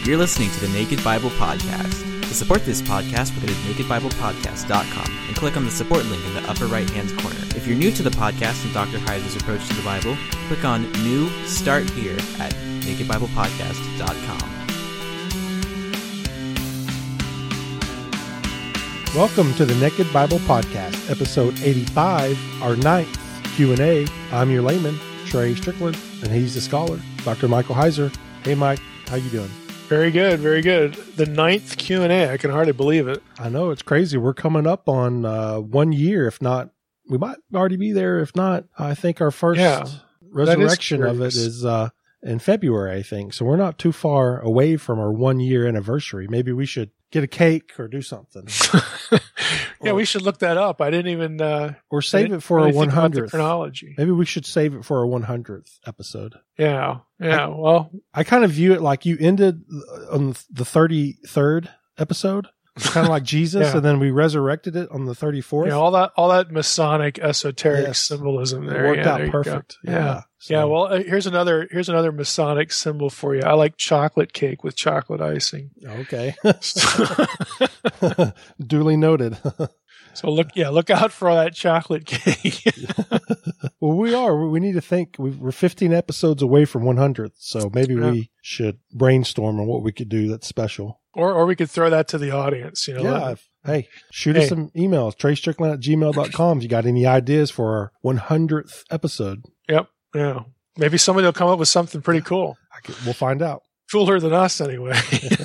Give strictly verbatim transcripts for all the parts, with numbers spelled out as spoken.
You're listening to the Naked Bible Podcast. To support this podcast, go to naked bible podcast dot com and click on the support link in the upper right-hand corner. If you're new to the podcast and Doctor Heiser's approach to the Bible, click on New Start Here at naked bible podcast dot com. Welcome to the Naked Bible Podcast, episode eighty-five, our ninth Q and A. I'm your layman, Trey Strickland, and he's the scholar, Doctor Michael Heiser. Hey, Mike, how you doing? Very good, very good. The ninth Q and A, I can hardly believe it. I know, it's crazy. We're coming up on uh, one year, if not, we might already be there. If not, I think our first yeah, resurrection of it is uh, in February, I think. So we're not too far away from our one-year anniversary. Maybe we should get a cake or do something. yeah, or, we should look that up. I didn't even... Uh, or save it for really a one hundredth. Chronology. Maybe we should save it for a one hundredth episode. Yeah, yeah, I, well... I kind of view it like you ended on the thirty-third episode, kind of like Jesus, yeah. And then we resurrected it on the thirty-fourth. Yeah, all that all that Masonic esoteric yes. symbolism there. It worked yeah, out perfect. Yeah. yeah. So. Yeah, well, uh, here's another here's another Masonic symbol for you. I like chocolate cake with chocolate icing. Okay. Duly noted. So look, yeah, look out for all that chocolate cake. Well, we are. We need to think. We're fifteen episodes away from one hundredth, so maybe yeah. we should brainstorm on what we could do that's special. Or or we could throw that to the audience. You know. Yeah. If, hey, shoot hey. us some emails. trey strickland at gmail dot com if you got any ideas for our one hundredth episode. Yep. Yeah. Maybe somebody will come up with something pretty cool. I could, we'll find out. Cooler than us, anyway.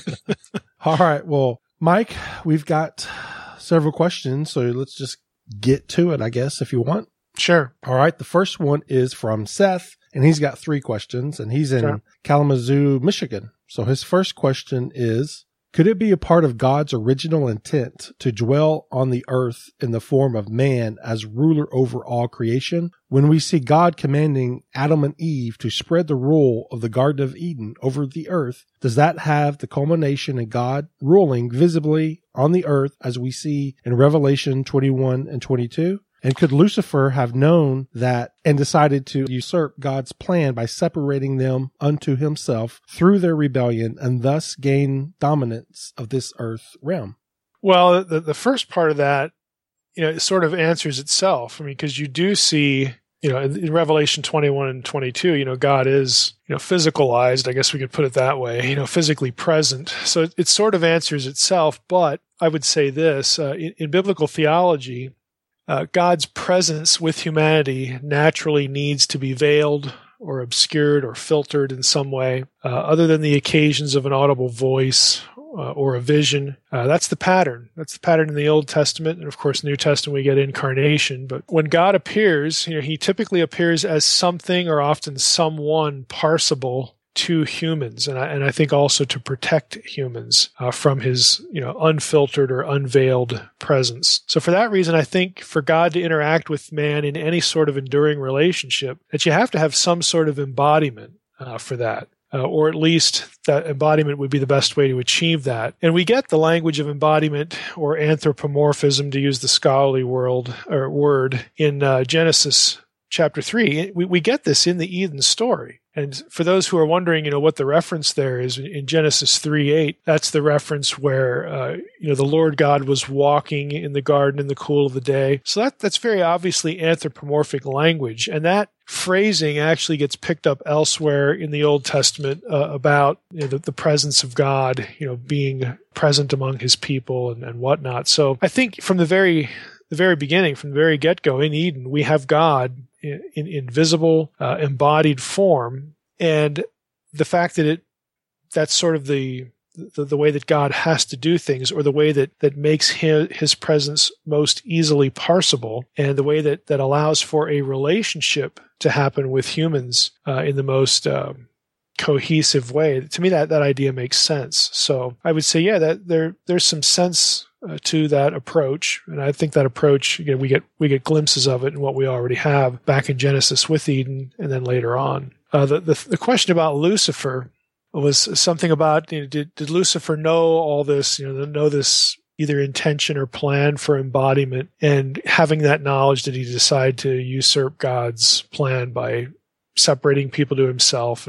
All right. Well, Mike, we've got several questions, so let's just get to it, I guess, if you want. Sure. All right. The first one is from Seth, and he's got three questions, and he's in sure. Kalamazoo, Michigan. So his first question is, could it be a part of God's original intent to dwell on the earth in the form of man as ruler over all creation? When we see God commanding Adam and Eve to spread the rule of the Garden of Eden over the earth, does that have the culmination in God ruling visibly on the earth as we see in Revelation twenty-one and twenty-two? And could Lucifer have known that and decided to usurp God's plan by separating them unto himself through their rebellion and thus gain dominance of this earth realm? Well, the, the first part of that, you know, it sort of answers itself. I mean, because you do see, you know, in, in Revelation twenty-one and twenty-two, you know, God is, you know, physicalized, I guess we could put it that way, you know, physically present. So it, it sort of answers itself. But I would say this, uh, in, in biblical theology, Uh, God's presence with humanity naturally needs to be veiled or obscured or filtered in some way, uh, other than the occasions of an audible voice uh, or a vision. Uh, that's the pattern. That's the pattern in the Old Testament. And of course, New Testament, we get incarnation. But when God appears, you know, he typically appears as something or often someone parsable to humans, and I, and I think also to protect humans uh, from his, you know, unfiltered or unveiled presence. So for that reason, I think for God to interact with man in any sort of enduring relationship, that you have to have some sort of embodiment uh, for that. Uh, or at least that embodiment would be the best way to achieve that. And we get the language of embodiment or anthropomorphism, to use the scholarly world or word, in uh, Genesis chapter three. We, we get this in the Eden story. And for those who are wondering, you know, what the reference there is, in Genesis three eight, that's the reference where, uh, you know, the Lord God was walking in the garden in the cool of the day. So that that's very obviously anthropomorphic language. And that phrasing actually gets picked up elsewhere in the Old Testament uh, about, you know, the, the presence of God, you know, being present among his people and, and whatnot. So I think from the very the very beginning, from the very get-go in Eden, we have God in, in invisible, uh, embodied form, and the fact that it that's sort of the, the the way that God has to do things, or the way that that makes his, his presence most easily parsable, and the way that that allows for a relationship to happen with humans uh, in the most um, cohesive way. To me, that that idea makes sense. So I would say, yeah, that there there's some sense Uh, to that approach, and I think that approach, you know, we get we get glimpses of it in what we already have back in Genesis with Eden, and then later on. Uh, the, the the question about Lucifer was something about, you know, did did Lucifer know all this, you know, know this either intention or plan for embodiment, and having that knowledge, did he decide to usurp God's plan by separating people to himself and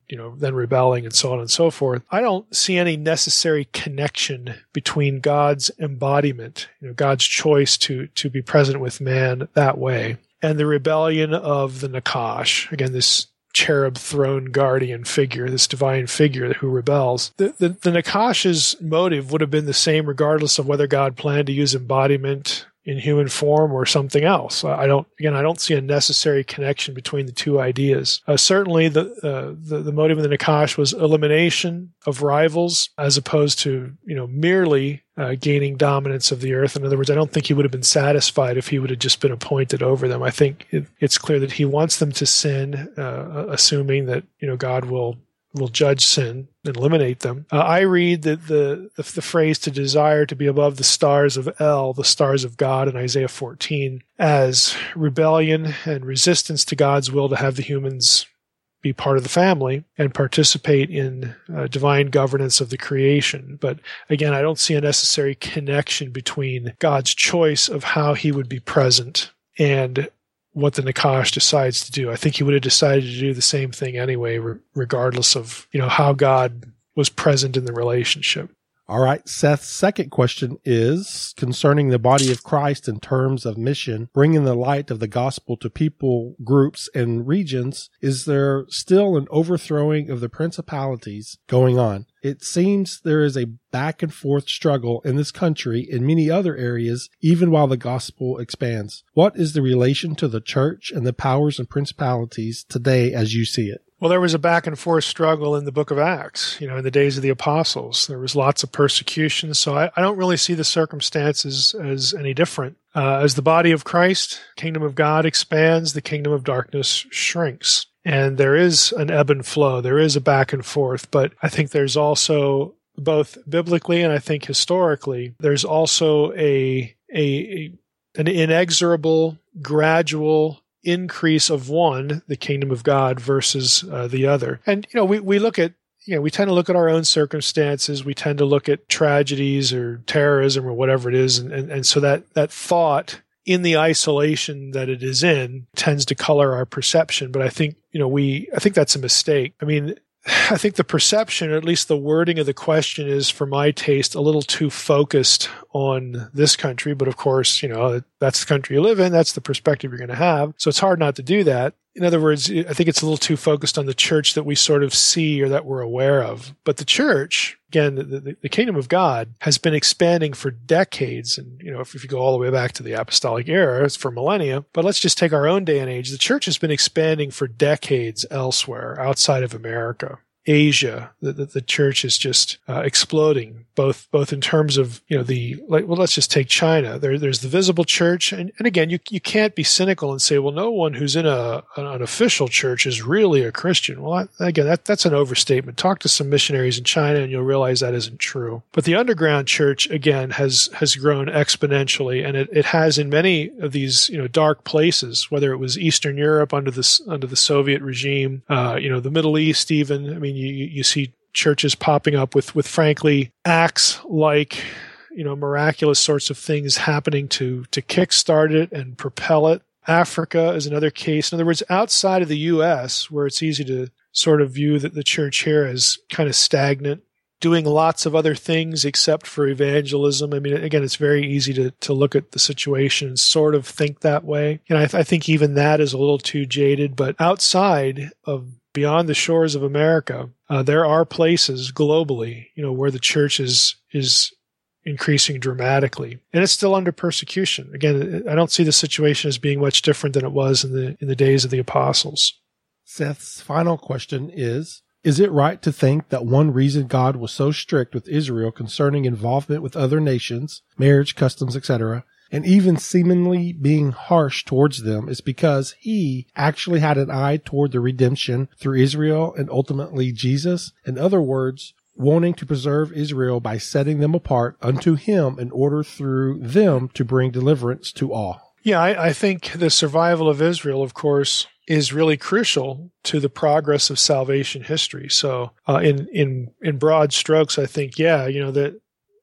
you know, then rebelling and so on and so forth. I don't see any necessary connection between God's embodiment, you know, God's choice to, to be present with man that way, and the rebellion of the Nakash. Again, this cherub throne guardian figure, this divine figure who rebels. The, the, the Nakash's motive would have been the same regardless of whether God planned to use embodiment in human form or something else. I don't, again, I don't see a necessary connection between the two ideas. Uh, certainly the, uh, the, the motive of the Nakash was elimination of rivals as opposed to, you know, merely uh, gaining dominance of the earth. In other words, I don't think he would have been satisfied if he would have just been appointed over them. I think it, it's clear that he wants them to sin, uh, assuming that, you know, God will will judge sin and eliminate them. Uh, I read that the, the the phrase to desire to be above the stars of El, the stars of God in Isaiah fourteen, as rebellion and resistance to God's will to have the humans be part of the family and participate in uh, divine governance of the creation. But again, I don't see a necessary connection between God's choice of how he would be present and what the Nakash decides to do. I think he would have decided to do the same thing anyway, re- regardless of, you know, how God was present in the relationship. All right. Seth's second question is concerning the body of Christ in terms of mission, bringing the light of the gospel to people, groups, and regions. Is there still an overthrowing of the principalities going on? It seems there is a back and forth struggle in this country and many other areas, even while the gospel expands. What is the relation to the church and the powers and principalities today as you see it? Well, there was a back and forth struggle in the book of Acts, you know, in the days of the apostles. There was lots of persecution. So I, I don't really see the circumstances as any different. Uh, as the body of Christ, kingdom of God expands, the kingdom of darkness shrinks. And there is an ebb and flow. There is a back and forth. But I think there's also, both biblically and I think historically, there's also a, a, a an inexorable, gradual increase of one, the kingdom of God, versus uh, the other. And, you know, we, we look at, you know, we tend to look at our own circumstances. We tend to look at tragedies or terrorism or whatever it is. And, and, and so that, that thought in the isolation that it is in tends to color our perception. But I think, you know, we, I think that's a mistake. I mean, I think the perception, or at least the wording of the question, is, for my taste, a little too focused on this country. But of course, you know, that's the country you live in. That's the perspective you're going to have. So it's hard not to do that. In other words, I think it's a little too focused on the church that we sort of see or that we're aware of. But the church, again, the, the, the kingdom of God has been expanding for decades. And, you know, if, if you go all the way back to the apostolic era, it's for millennia. But let's just take our own day and age. The church has been expanding for decades elsewhere, outside of America. Asia, the, the, the church is just uh, exploding, both both in terms of, you know, the, like, well, let's just take China. There, there's the visible church. And, and again, you you can't be cynical and say, well, no one who's in a an, an official church is really a Christian. Well, I, again, that that's an overstatement. Talk to some missionaries in China and you'll realize that isn't true. But the underground church, again, has has grown exponentially, and it, it has in many of these, you know, dark places, whether it was Eastern Europe under the, under the Soviet regime, uh, you know, the Middle East even. I mean, You, you see churches popping up with, with frankly, acts like, you know, miraculous sorts of things happening to, to kickstart it and propel it. Africa is another case. In other words, outside of the U S, where it's easy to sort of view that the church here as kind of stagnant, doing lots of other things except for evangelism. I mean, again, it's very easy to, to look at the situation and sort of think that way. And I, I think even that is a little too jaded. But outside of, beyond the shores of America, uh, there are places globally, you know, where the church is is increasing dramatically, and it's still under persecution. Again, I don't see the situation as being much different than it was in the in the days of the apostles. Seth's final question is: Is it right to think that one reason God was so strict with Israel concerning involvement with other nations, marriage, customs, et cetera, and even seemingly being harsh towards them, is because he actually had an eye toward the redemption through Israel and ultimately Jesus? In other words, wanting to preserve Israel by setting them apart unto him in order through them to bring deliverance to all. Yeah, I, I think the survival of Israel, of course, is really crucial to the progress of salvation history. So uh, in, in, in broad strokes, I think, yeah, you know, that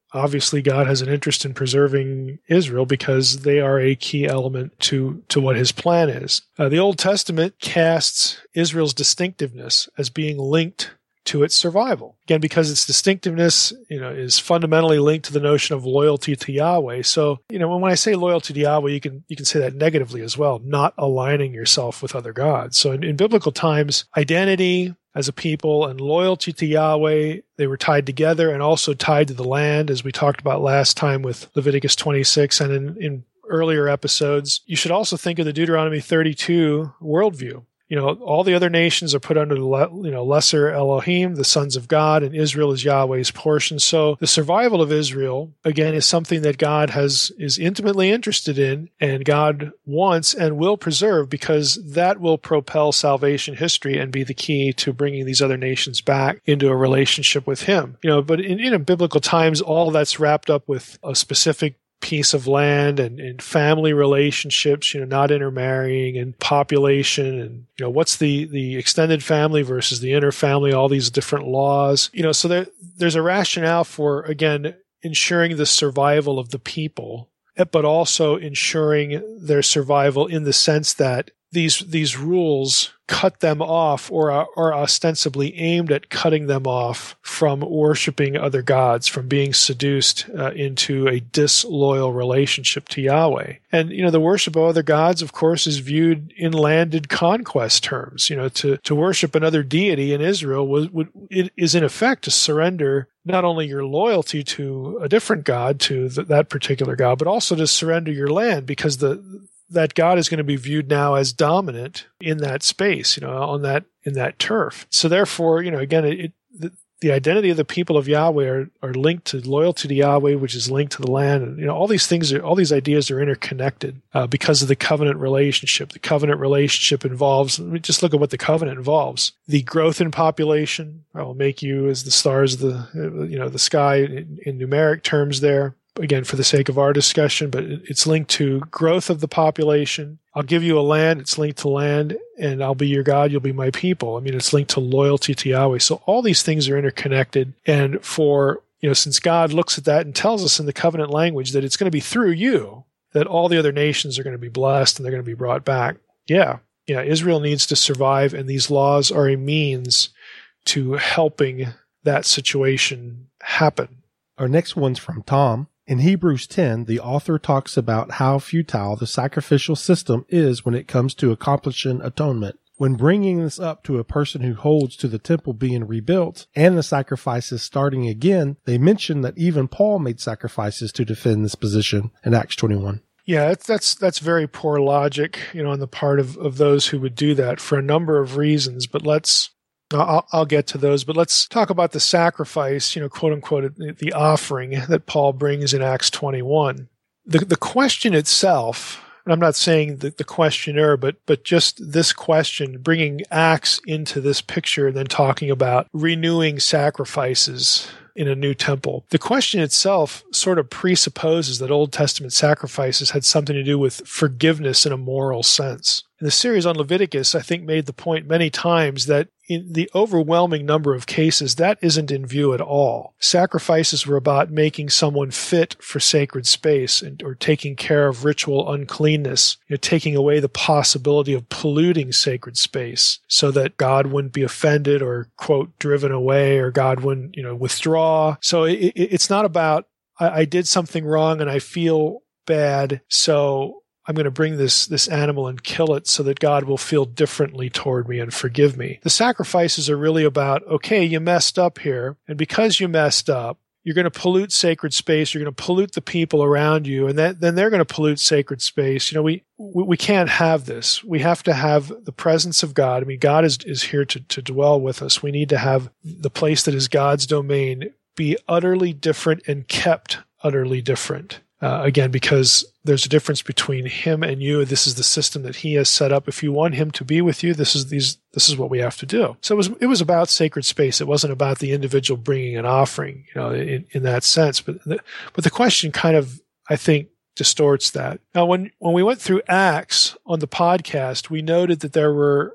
obviously God has an interest in preserving Israel because they are a key element to, to what his plan is. Uh, the Old Testament casts Israel's distinctiveness as being linked to its survival. Again, because its distinctiveness, you know, is fundamentally linked to the notion of loyalty to Yahweh. So, you know, when I say loyalty to Yahweh, you can you can say that negatively as well, not aligning yourself with other gods. So in, in biblical times, identity as a people and loyalty to Yahweh, they were tied together and also tied to the land, as we talked about last time with Leviticus twenty-six and in, in earlier episodes. You should also think of the Deuteronomy thirty-two worldview. You know, all the other nations are put under the, you know, lesser Elohim, the sons of God, and Israel is Yahweh's portion. So the survival of Israel, again, is something that God has is intimately interested in, and God wants and will preserve, because that will propel salvation history and be the key to bringing these other nations back into a relationship with Him. You know, but in, in biblical times, all that's wrapped up with a specific piece of land and, and family relationships, you know, not intermarrying, and population, and, you know, what's the, the extended family versus the inner family, all these different laws, you know, so there, there's a rationale for, again, ensuring the survival of the people, but also ensuring their survival in the sense that these, these rules cut them off, or are, are ostensibly aimed at cutting them off from worshiping other gods, from being seduced uh, into a disloyal relationship to Yahweh. And, you know, the worship of other gods, of course, is viewed in landed conquest terms. You know, to, to worship another deity in Israel was, would, it is in effect to surrender not only your loyalty to a different god, to th- that particular god, but also to surrender your land, because the that God is going to be viewed now as dominant in that space, you know, on that, in that turf. So therefore, you know, again, it, the, the identity of the people of Yahweh are, are linked to loyalty to Yahweh, which is linked to the land. And, you know, all these things are, all these ideas are interconnected uh, because of the covenant relationship. The covenant relationship involves, let me just look at what the covenant involves. The growth in population. I will make you as the stars of the, you know, the sky in, in numeric terms there. Again, for the sake of our discussion, but it's linked to growth of the population. I'll give you a land, it's linked to land, and I'll be your God, you'll be my people. I mean, it's linked to loyalty to Yahweh. So all these things are interconnected. And for, you know, since God looks at that and tells us in the covenant language that it's going to be through you that all the other nations are going to be blessed and they're going to be brought back. Yeah, yeah, Israel needs to survive, and these laws are a means to helping that situation happen. Our next one's from Tom. In Hebrews ten, the author talks about how futile the sacrificial system is when it comes to accomplishing atonement. When bringing this up to a person who holds to the temple being rebuilt and the sacrifices starting again, they mention that even Paul made sacrifices to defend this position in Acts twenty-one. Yeah, that's that's very poor logic, you know, on the part of, of those who would do that for a number of reasons. But let's I'll, I'll get to those, but let's talk about the sacrifice, you know, quote unquote, the offering that Paul brings in Acts twenty-one. The the question itself, and I'm not saying the, the questioner, but but just this question, bringing Acts into this picture, and then talking about renewing sacrifices in a new temple. The question itself sort of presupposes that Old Testament sacrifices had something to do with forgiveness in a moral sense. And the series on Leviticus, I think, made the point many times that in the overwhelming number of cases, that isn't in view at all. Sacrifices were about making someone fit for sacred space, and, or taking care of ritual uncleanness, you know, taking away the possibility of polluting sacred space so that God wouldn't be offended or, quote, driven away, or God wouldn't, you know, withdraw. So it, it, it's not about, I, I did something wrong and I feel bad, so I'm going to bring this, this animal and kill it so that God will feel differently toward me and forgive me. The sacrifices are really about, okay, you messed up here, and because you messed up, you're going to pollute sacred space, you're going to pollute the people around you, and that, then they're going to pollute sacred space. You know, we, we, we can't have this. We have to have the presence of God. I mean, God is, is here to, to dwell with us. We need to have the place that is God's domain be utterly different and kept utterly different. Uh, again, because there's a difference between him and you. This is the system that he has set up. If you want him to be with you, this is these. This is what we have to do. So it was. It was about sacred space. It wasn't about the individual bringing an offering, you know, in, in that sense. But the, but the question kind of, I think, distorts that. Now, when when we went through Acts on the podcast, we noted that there were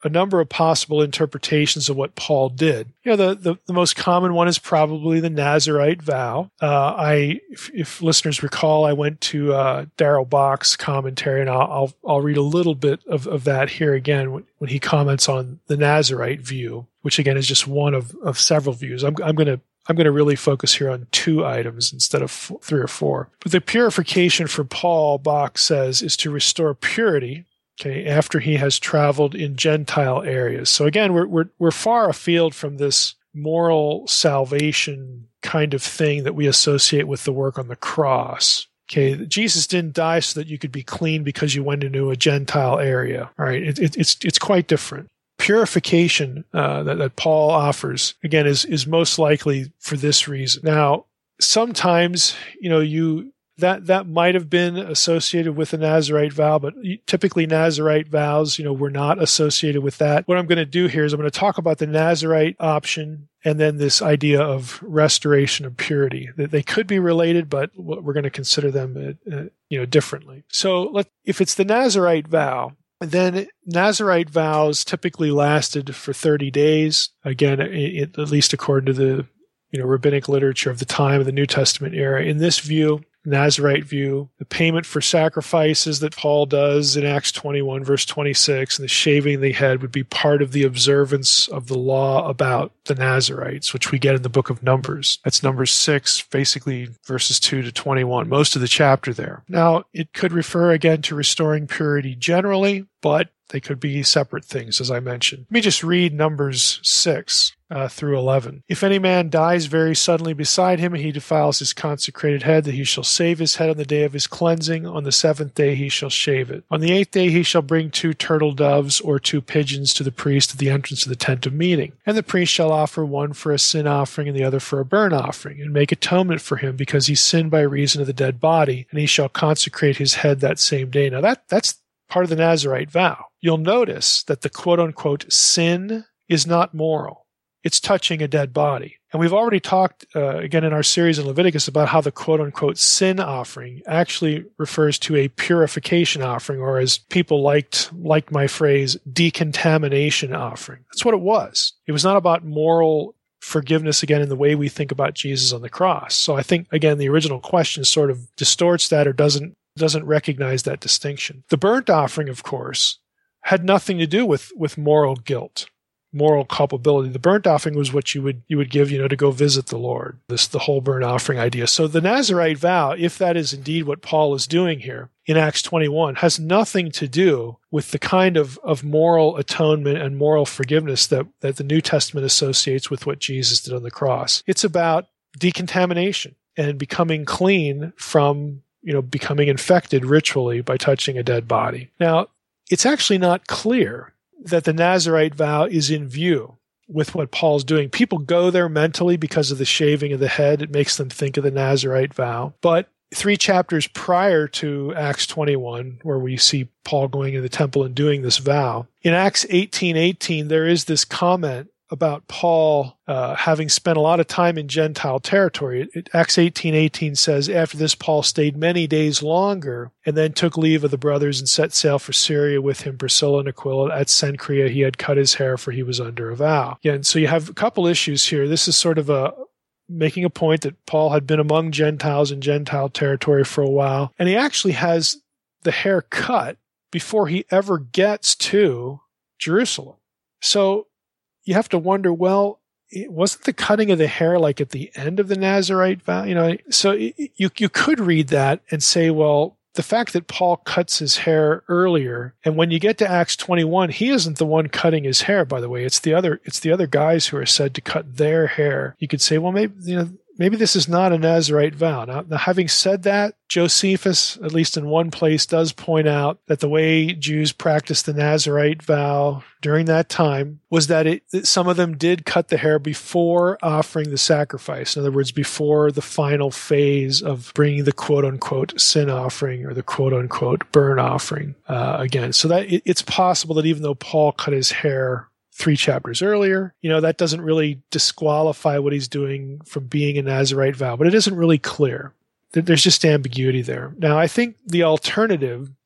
a number of possible interpretations of what Paul did. You know, the, the, the most common one is probably the Nazirite vow. Uh, I, if, if listeners recall, I went to uh, Darrell Bock's commentary, and I'll, I'll, I'll read a little bit of, of that here again when, when he comments on the Nazirite view, which again is just one of, of several views. I'm, I'm going to I'm going to really focus here on two items instead of f- three or four. But the purification for Paul, Bock says, is to restore purity, okay, after he has traveled in Gentile areas. So again, we're we're we're far afield from this moral salvation kind of thing that we associate with the work on the cross. Okay, Jesus didn't die so that you could be clean because you went into a Gentile area. All right, it, it, it's it's quite different. Purification uh, that, that Paul offers, again, is is most likely for this reason. Now, sometimes, you know, you that that might have been associated with the Nazirite vow, but typically Nazirite vows, you know, were not associated with that. What I'm going to do here is I'm going to talk about the Nazirite option and then this idea of restoration of purity. That they could be related, but we're going to consider them, uh, you know, differently. So, let if it's the Nazirite vow, then Nazirite vows typically lasted for thirty days. Again, it, at least according to the you know rabbinic literature of the time of the New Testament era. In this view, Nazirite view, the payment for sacrifices that Paul does in Acts twenty-one, verse twenty-six, and the shaving of the head would be part of the observance of the law about the Nazirites, which we get in the book of Numbers. That's Numbers six, basically verses two to twenty-one, most of the chapter there. Now, it could refer again to restoring purity generally, but they could be separate things, as I mentioned. Let me just read Numbers six uh, through eleven. If any man dies very suddenly beside him, and he defiles his consecrated head, that he shall shave his head on the day of his cleansing. On the seventh day he shall shave it. On the eighth day he shall bring two turtle doves or two pigeons to the priest at the entrance of the tent of meeting. And the priest shall offer one for a sin offering and the other for a burnt offering, and make atonement for him, because he sinned by reason of the dead body, and he shall consecrate his head that same day. Now that that's part of the Nazirite vow. You'll notice that the quote-unquote sin is not moral. It's touching a dead body. And we've already talked, uh, again, in our series in Leviticus about how the quote-unquote sin offering actually refers to a purification offering, or as people liked, liked my phrase, decontamination offering. That's what it was. It was not about moral forgiveness, again, in the way we think about Jesus on the cross. So I think, again, the original question sort of distorts that or doesn't doesn't recognize that distinction. The burnt offering, of course, had nothing to do with, with moral guilt, moral culpability. The burnt offering was what you would you would give, you know, to go visit the Lord. This the whole burnt offering idea. So the Nazirite vow, if that is indeed what Paul is doing here in Acts twenty-one, has nothing to do with the kind of, of moral atonement and moral forgiveness that, that the New Testament associates with what Jesus did on the cross. It's about decontamination and becoming clean from you know, becoming infected ritually by touching a dead body. Now, it's actually not clear that the Nazirite vow is in view with what Paul's doing. People go there mentally because of the shaving of the head. It makes them think of the Nazirite vow. But three chapters prior to Acts twenty-one, where we see Paul going into the temple and doing this vow, in Acts eighteen eighteen, there is this comment about Paul uh, having spent a lot of time in Gentile territory. It, Acts eighteen eighteen says, after this Paul stayed many days longer and then took leave of the brothers and set sail for Syria with him Priscilla and Aquila. At Cenchrea he had cut his hair, for he was under a vow. Yeah, and so you have a couple issues here. This is sort of a making a point that Paul had been among Gentiles in Gentile territory for a while, and he actually has the hair cut before he ever gets to Jerusalem. So you have to wonder, well, it wasn't the cutting of the hair like at the end of the Nazirite vow? You know, so it, you you could read that and say, well, the fact that Paul cuts his hair earlier, and when you get to Acts twenty-one, he isn't the one cutting his hair, by the way. It's the other it's the other guys who are said to cut their hair. You could say, well, maybe you know maybe this is not a Nazirite vow. Now, now, having said that, Josephus, at least in one place, does point out that the way Jews practiced the Nazirite vow during that time was that, it, that some of them did cut the hair before offering the sacrifice. In other words, before the final phase of bringing the quote-unquote sin offering or the quote-unquote burnt offering uh, again. So that it, it's possible that even though Paul cut his hair three chapters earlier, you know, that doesn't really disqualify what he's doing from being a Nazirite vow, but it isn't really clear. There's just ambiguity there. Now, I think the alternative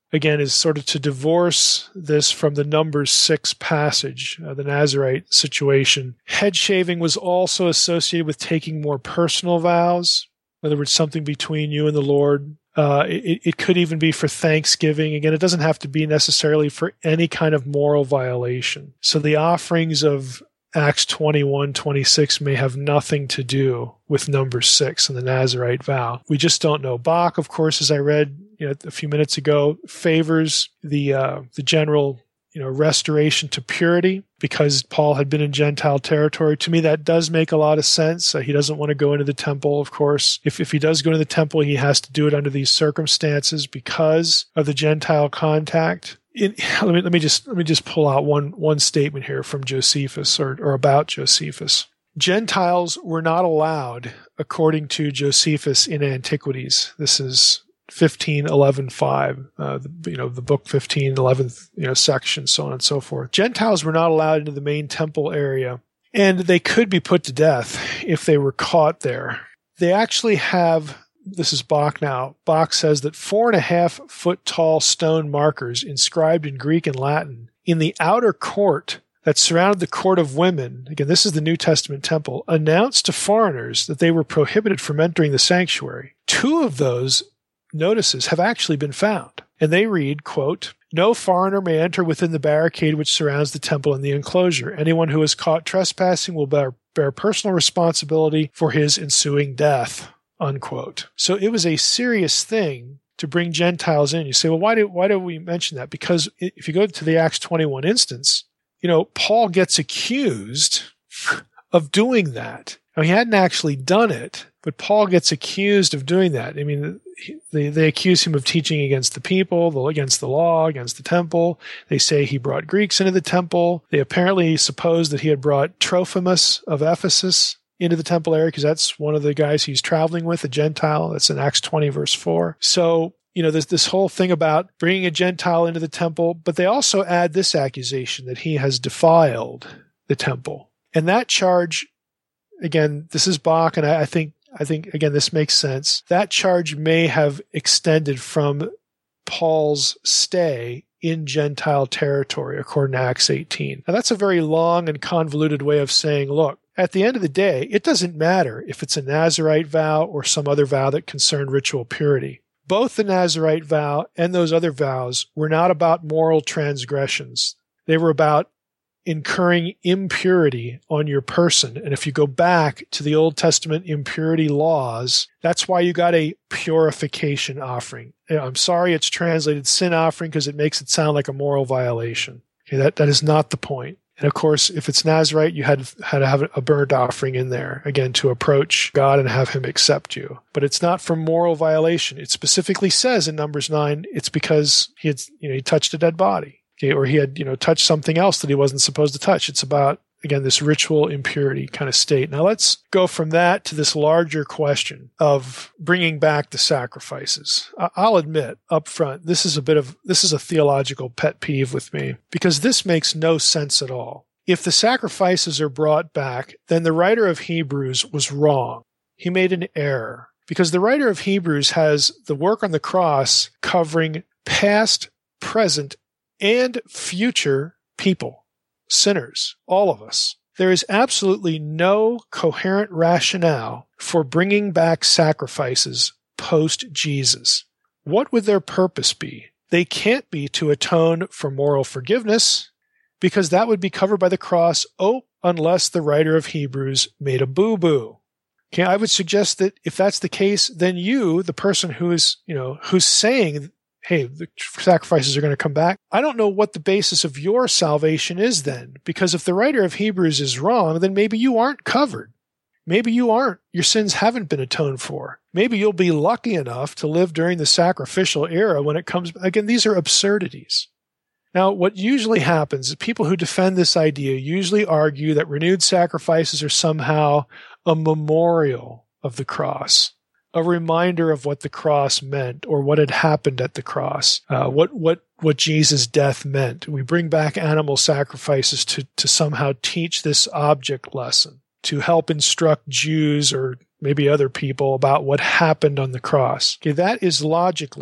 again, is sort of to divorce this from the Numbers six passage, uh, the Nazirite situation. Head shaving was also associated with taking more personal vows. In other words, something between you and the Lord. Uh, it, it could even be for Thanksgiving. Again, it doesn't have to be necessarily for any kind of moral violation. So the offerings of Acts twenty-one, twenty-six may have nothing to do with number six and the Nazirite vow. We just don't know. Bach, of course, as I read you know, a few minutes ago, favors the uh, the general you know restoration to purity because Paul had been in Gentile territory. To me, that does make a lot of sense. Uh, he doesn't want to go into the temple, of course. If if he does go into the temple, he has to do it under these circumstances because of the Gentile contact. In, let me let me just let me just pull out one one statement here from Josephus or or about Josephus. Gentiles were not allowed, according to Josephus in Antiquities. This is fifteen eleven five, uh, the, you know the book fifteen eleventh you know section, so on and so forth. Gentiles were not allowed into the main temple area, and they could be put to death if they were caught there. They actually have. This is Bach now. Bach says that four and a half foot tall stone markers inscribed in Greek and Latin in the outer court that surrounded the court of women, again, this is the New Testament temple, announced to foreigners that they were prohibited from entering the sanctuary. Two of those notices have actually been found, and they read, quote, "No foreigner may enter within the barricade which surrounds the temple and the enclosure. Anyone who is caught trespassing will bear, bear personal responsibility for his ensuing death." Unquote. So it was a serious thing to bring Gentiles in. You say, well, why do why do we mention that? Because if you go to the Acts twenty-one instance, you know, Paul gets accused of doing that. Now, he hadn't actually done it, but Paul gets accused of doing that. I mean, they, they accuse him of teaching against the people, against the law, against the temple. They say he brought Greeks into the temple. They apparently suppose that he had brought Trophimus of Ephesus into the temple area because that's one of the guys he's traveling with, a Gentile. That's in Acts twenty, verse four. So, you know, there's this whole thing about bringing a Gentile into the temple, but they also add this accusation that he has defiled the temple. And that charge, again, this is Bach, and I, I think, I think, again, this makes sense. That charge may have extended from Paul's stay in Gentile territory, according to Acts eighteen. Now, that's a very long and convoluted way of saying, look, at the end of the day, it doesn't matter if it's a Nazirite vow or some other vow that concerned ritual purity. Both the Nazirite vow and those other vows were not about moral transgressions. They were about incurring impurity on your person. And if you go back to the Old Testament impurity laws, that's why you got a purification offering. I'm sorry it's translated sin offering because it makes it sound like a moral violation. Okay, that, that is not the point. And of course, if it's Nazirite, you had, had to have a burnt offering in there, again, to approach God and have him accept you. But it's not for moral violation. It specifically says in Numbers nine, it's because he had, you know, he touched a dead body, okay, or he had, you know, touched something else that he wasn't supposed to touch. It's about, again, this ritual impurity kind of state. Now let's go from that to this larger question of bringing back the sacrifices. I'll admit up front, this is a bit of, this is a theological pet peeve with me because this makes no sense at all. If the sacrifices are brought back, then the writer of Hebrews was wrong. He made an error because the writer of Hebrews has the work on the cross covering past, present, and future people. Sinners, all of us. There is absolutely no coherent rationale for bringing back sacrifices post-Jesus. What would their purpose be? They can't be to atone for moral forgiveness, because that would be covered by the cross, oh, unless the writer of Hebrews made a boo-boo. Okay, I would suggest that if that's the case, then you, the person who is, you know, who's saying, hey, the sacrifices are going to come back, I don't know what the basis of your salvation is then. Because if the writer of Hebrews is wrong, then maybe you aren't covered. Maybe you aren't. Your sins haven't been atoned for. Maybe you'll be lucky enough to live during the sacrificial era when it comes. Again, these are absurdities. Now, what usually happens is people who defend this idea usually argue that renewed sacrifices are somehow a memorial of the cross, a reminder of what the cross meant or what had happened at the cross, uh, what what what Jesus' death meant. We bring back animal sacrifices to to somehow teach this object lesson, to help instruct Jews or maybe other people about what happened on the cross. Okay, that is logically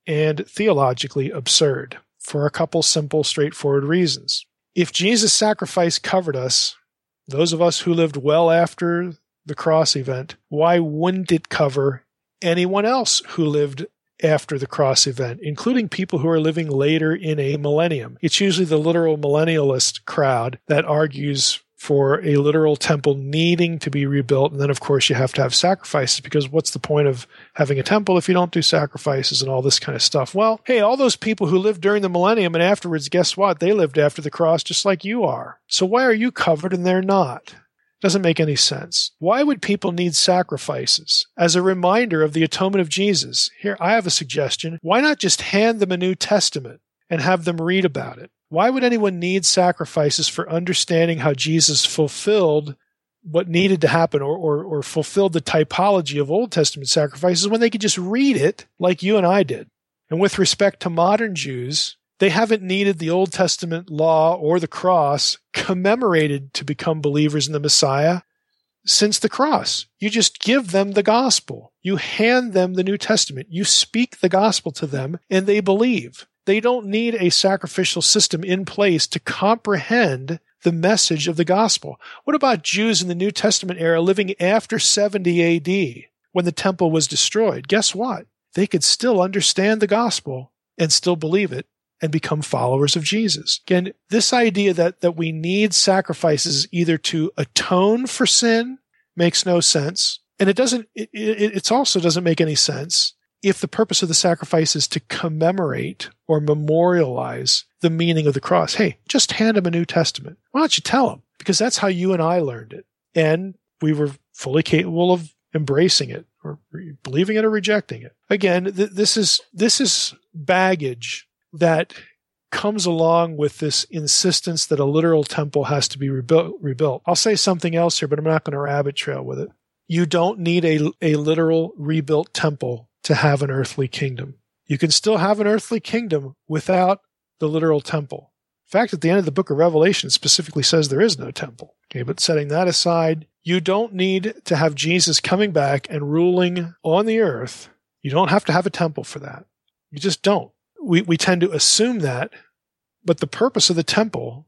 and theologically absurd for a couple simple, straightforward reasons. If Jesus' sacrifice covered us, those of us who lived well after the cross event, why wouldn't it cover anyone else who lived after the cross event, including people who are living later in a millennium? It's usually the literal millennialist crowd that argues for a literal temple needing to be rebuilt. And then, of course, you have to have sacrifices, because what's the point of having a temple if you don't do sacrifices and all this kind of stuff? Well, hey, all those people who lived during the millennium and afterwards, guess what? They lived after the cross just like you are. So why are you covered and they're not? Doesn't make any sense. Why would people need sacrifices? As a reminder of the atonement of Jesus, here, I have a suggestion. Why not just hand them a New Testament and have them read about it? Why would anyone need sacrifices for understanding how Jesus fulfilled what needed to happen, or, or, or fulfilled the typology of Old Testament sacrifices, when they could just read it like you and I did? And with respect to modern Jews, they haven't needed the Old Testament law or the cross commemorated to become believers in the Messiah since the cross. You just give them the gospel. You hand them the New Testament. You speak the gospel to them, and they believe. They don't need a sacrificial system in place to comprehend the message of the gospel. What about Jews in the New Testament era living after seventy A D when the temple was destroyed? Guess what? They could still understand the gospel and still believe it and become followers of Jesus. Again, this idea that, that we need sacrifices either to atone for sin makes no sense. And it doesn't, it, it it's also doesn't make any sense if the purpose of the sacrifice is to commemorate or memorialize the meaning of the cross. Hey, just hand them a New Testament. Why don't you tell them? Because that's how you and I learned it. And we were fully capable of embracing it, or believing it or rejecting it. Again, th- this is this is baggage that comes along with this insistence that a literal temple has to be rebuilt. rebuilt. I'll say something else here, but I'm not going to rabbit trail with it. You don't need a, a literal rebuilt temple to have an earthly kingdom. You can still have an earthly kingdom without the literal temple. In fact, at the end of the book of Revelation, it specifically says there is no temple. Okay, but setting that aside, you don't need to have Jesus coming back and ruling on the earth. You don't have to have a temple for that. You just don't. We we tend to assume that, but the purpose of the temple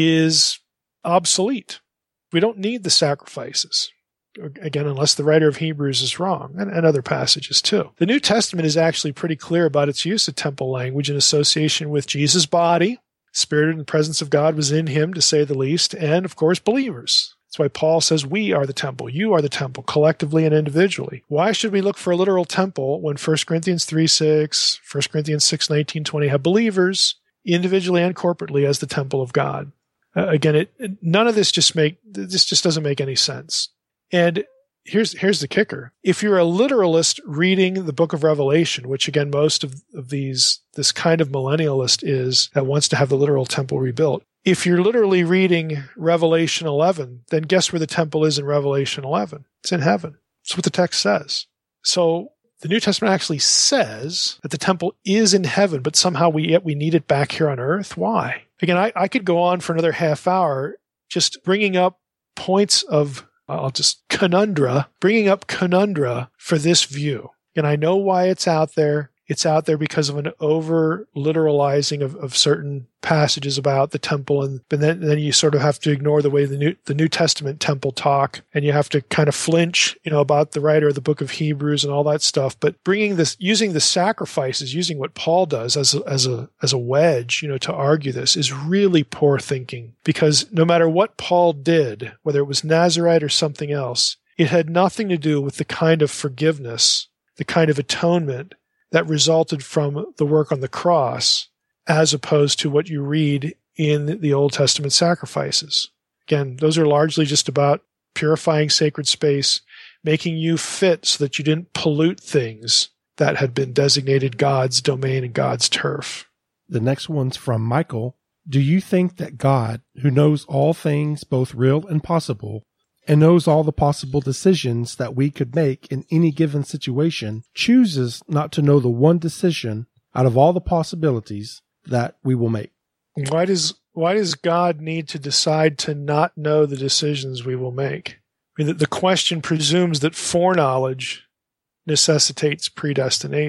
is obsolete. We don't need the sacrifices. Again, unless the writer of Hebrews is wrong, and, and other passages too. The New Testament is actually pretty clear about its use of temple language in association with Jesus' body. Spirit and the presence of God was in him, to say the least, and, of course, believers. That's why Paul says we are the temple. You are the temple, collectively and individually. Why should we look for a literal temple when First Corinthians three six, First Corinthians six nineteen, twenty have believers individually and corporately as the temple of God? Uh, again, it, it, none of this just make this just doesn't make any sense. And here's here's the kicker. If you're a literalist reading the book of Revelation, which again most of, of these this kind of millennialist is that wants to have the literal temple rebuilt. If you're literally reading Revelation eleven, then guess where the temple is in Revelation eleven? It's in heaven. That's what the text says. So the New Testament actually says that the temple is in heaven, but somehow we yet we need it back here on earth. Why? Again, I, I could go on for another half hour just bringing up points of I'll just conundra, bringing up conundra for this view. And I know why it's out there. It's out there because of an over-literalizing of, of certain passages about the temple, and, and then, then you sort of have to ignore the way the New, the New Testament temple talk, and you have to kind of flinch, you know, about the writer of the book of Hebrews and all that stuff. But bringing this, using the sacrifices, using what Paul does as a, as a as a wedge, you know, to argue this is really poor thinking. Because no matter what Paul did, whether it was Nazirite or something else, it had nothing to do with the kind of forgiveness, the kind of atonement that resulted from the work on the cross, as opposed to what you read in the Old Testament sacrifices. Again, those are largely just about purifying sacred space, making you fit so that you didn't pollute things that had been designated God's domain and God's turf. The next one's from Michael. Do you think that God, who knows all things both real and possible, and knows all the possible decisions that we could make in any given situation, chooses not to know the one decision out of all the possibilities that we will make? Why does why does God need to decide to not know the decisions we will make? I mean, the, the question presumes that foreknowledge necessitates predestination.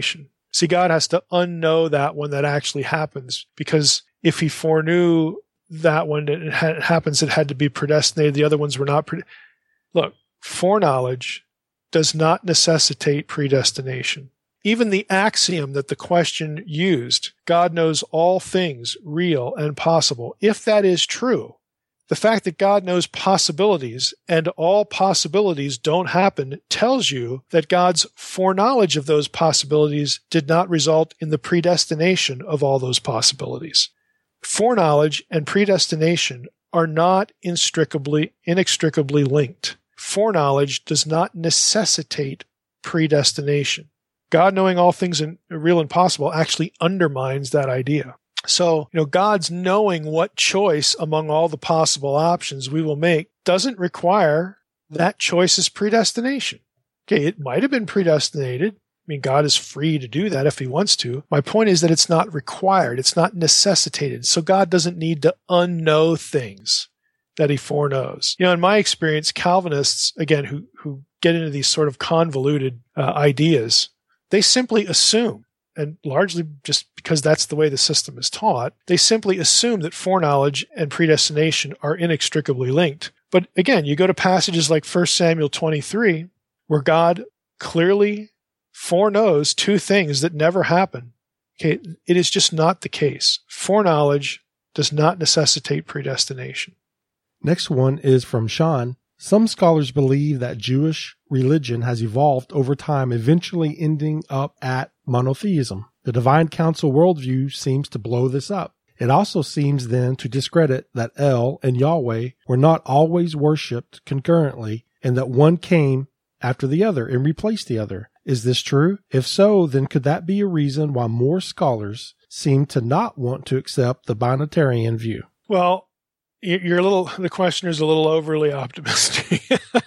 See, God has to unknow that when that actually happens, because if he foreknew that when it ha- happens, it had to be predestinated. The other ones were not. Pre- Look, foreknowledge does not necessitate predestination. Even the axiom that the question used, God knows all things real and possible, if that is true, the fact that God knows possibilities and all possibilities don't happen tells you that God's foreknowledge of those possibilities did not result in the predestination of all those possibilities. Foreknowledge and predestination are not inextricably, inextricably linked. Foreknowledge does not necessitate predestination. God knowing all things in, real and possible actually undermines that idea. So, you know, God's knowing what choice among all the possible options we will make doesn't require that choice's predestination. Okay, it might have been predestinated. I mean, God is free to do that if he wants to. My point is that it's not required. It's not necessitated. So God doesn't need to unknow things that he foreknows. You know, in my experience, Calvinists, again, who, who get into these sort of convoluted uh, ideas, they simply assume, and largely just because that's the way the system is taught, they simply assume that foreknowledge and predestination are inextricably linked. But again, you go to passages like First Samuel twenty-three, where God clearly foreknows two things that never happen. Okay, it is just not the case. Foreknowledge does not necessitate predestination. Next one is from Sean. Some scholars believe that Jewish religion has evolved over time, eventually ending up at monotheism. The divine council worldview seems to blow this up. It also seems then to discredit that El and Yahweh were not always worshipped concurrently and that one came after the other and replaced the other. Is this true? If so, then could that be a reason why more scholars seem to not want to accept the binitarian view? Well, you're a little, the questioner's a little overly optimistic.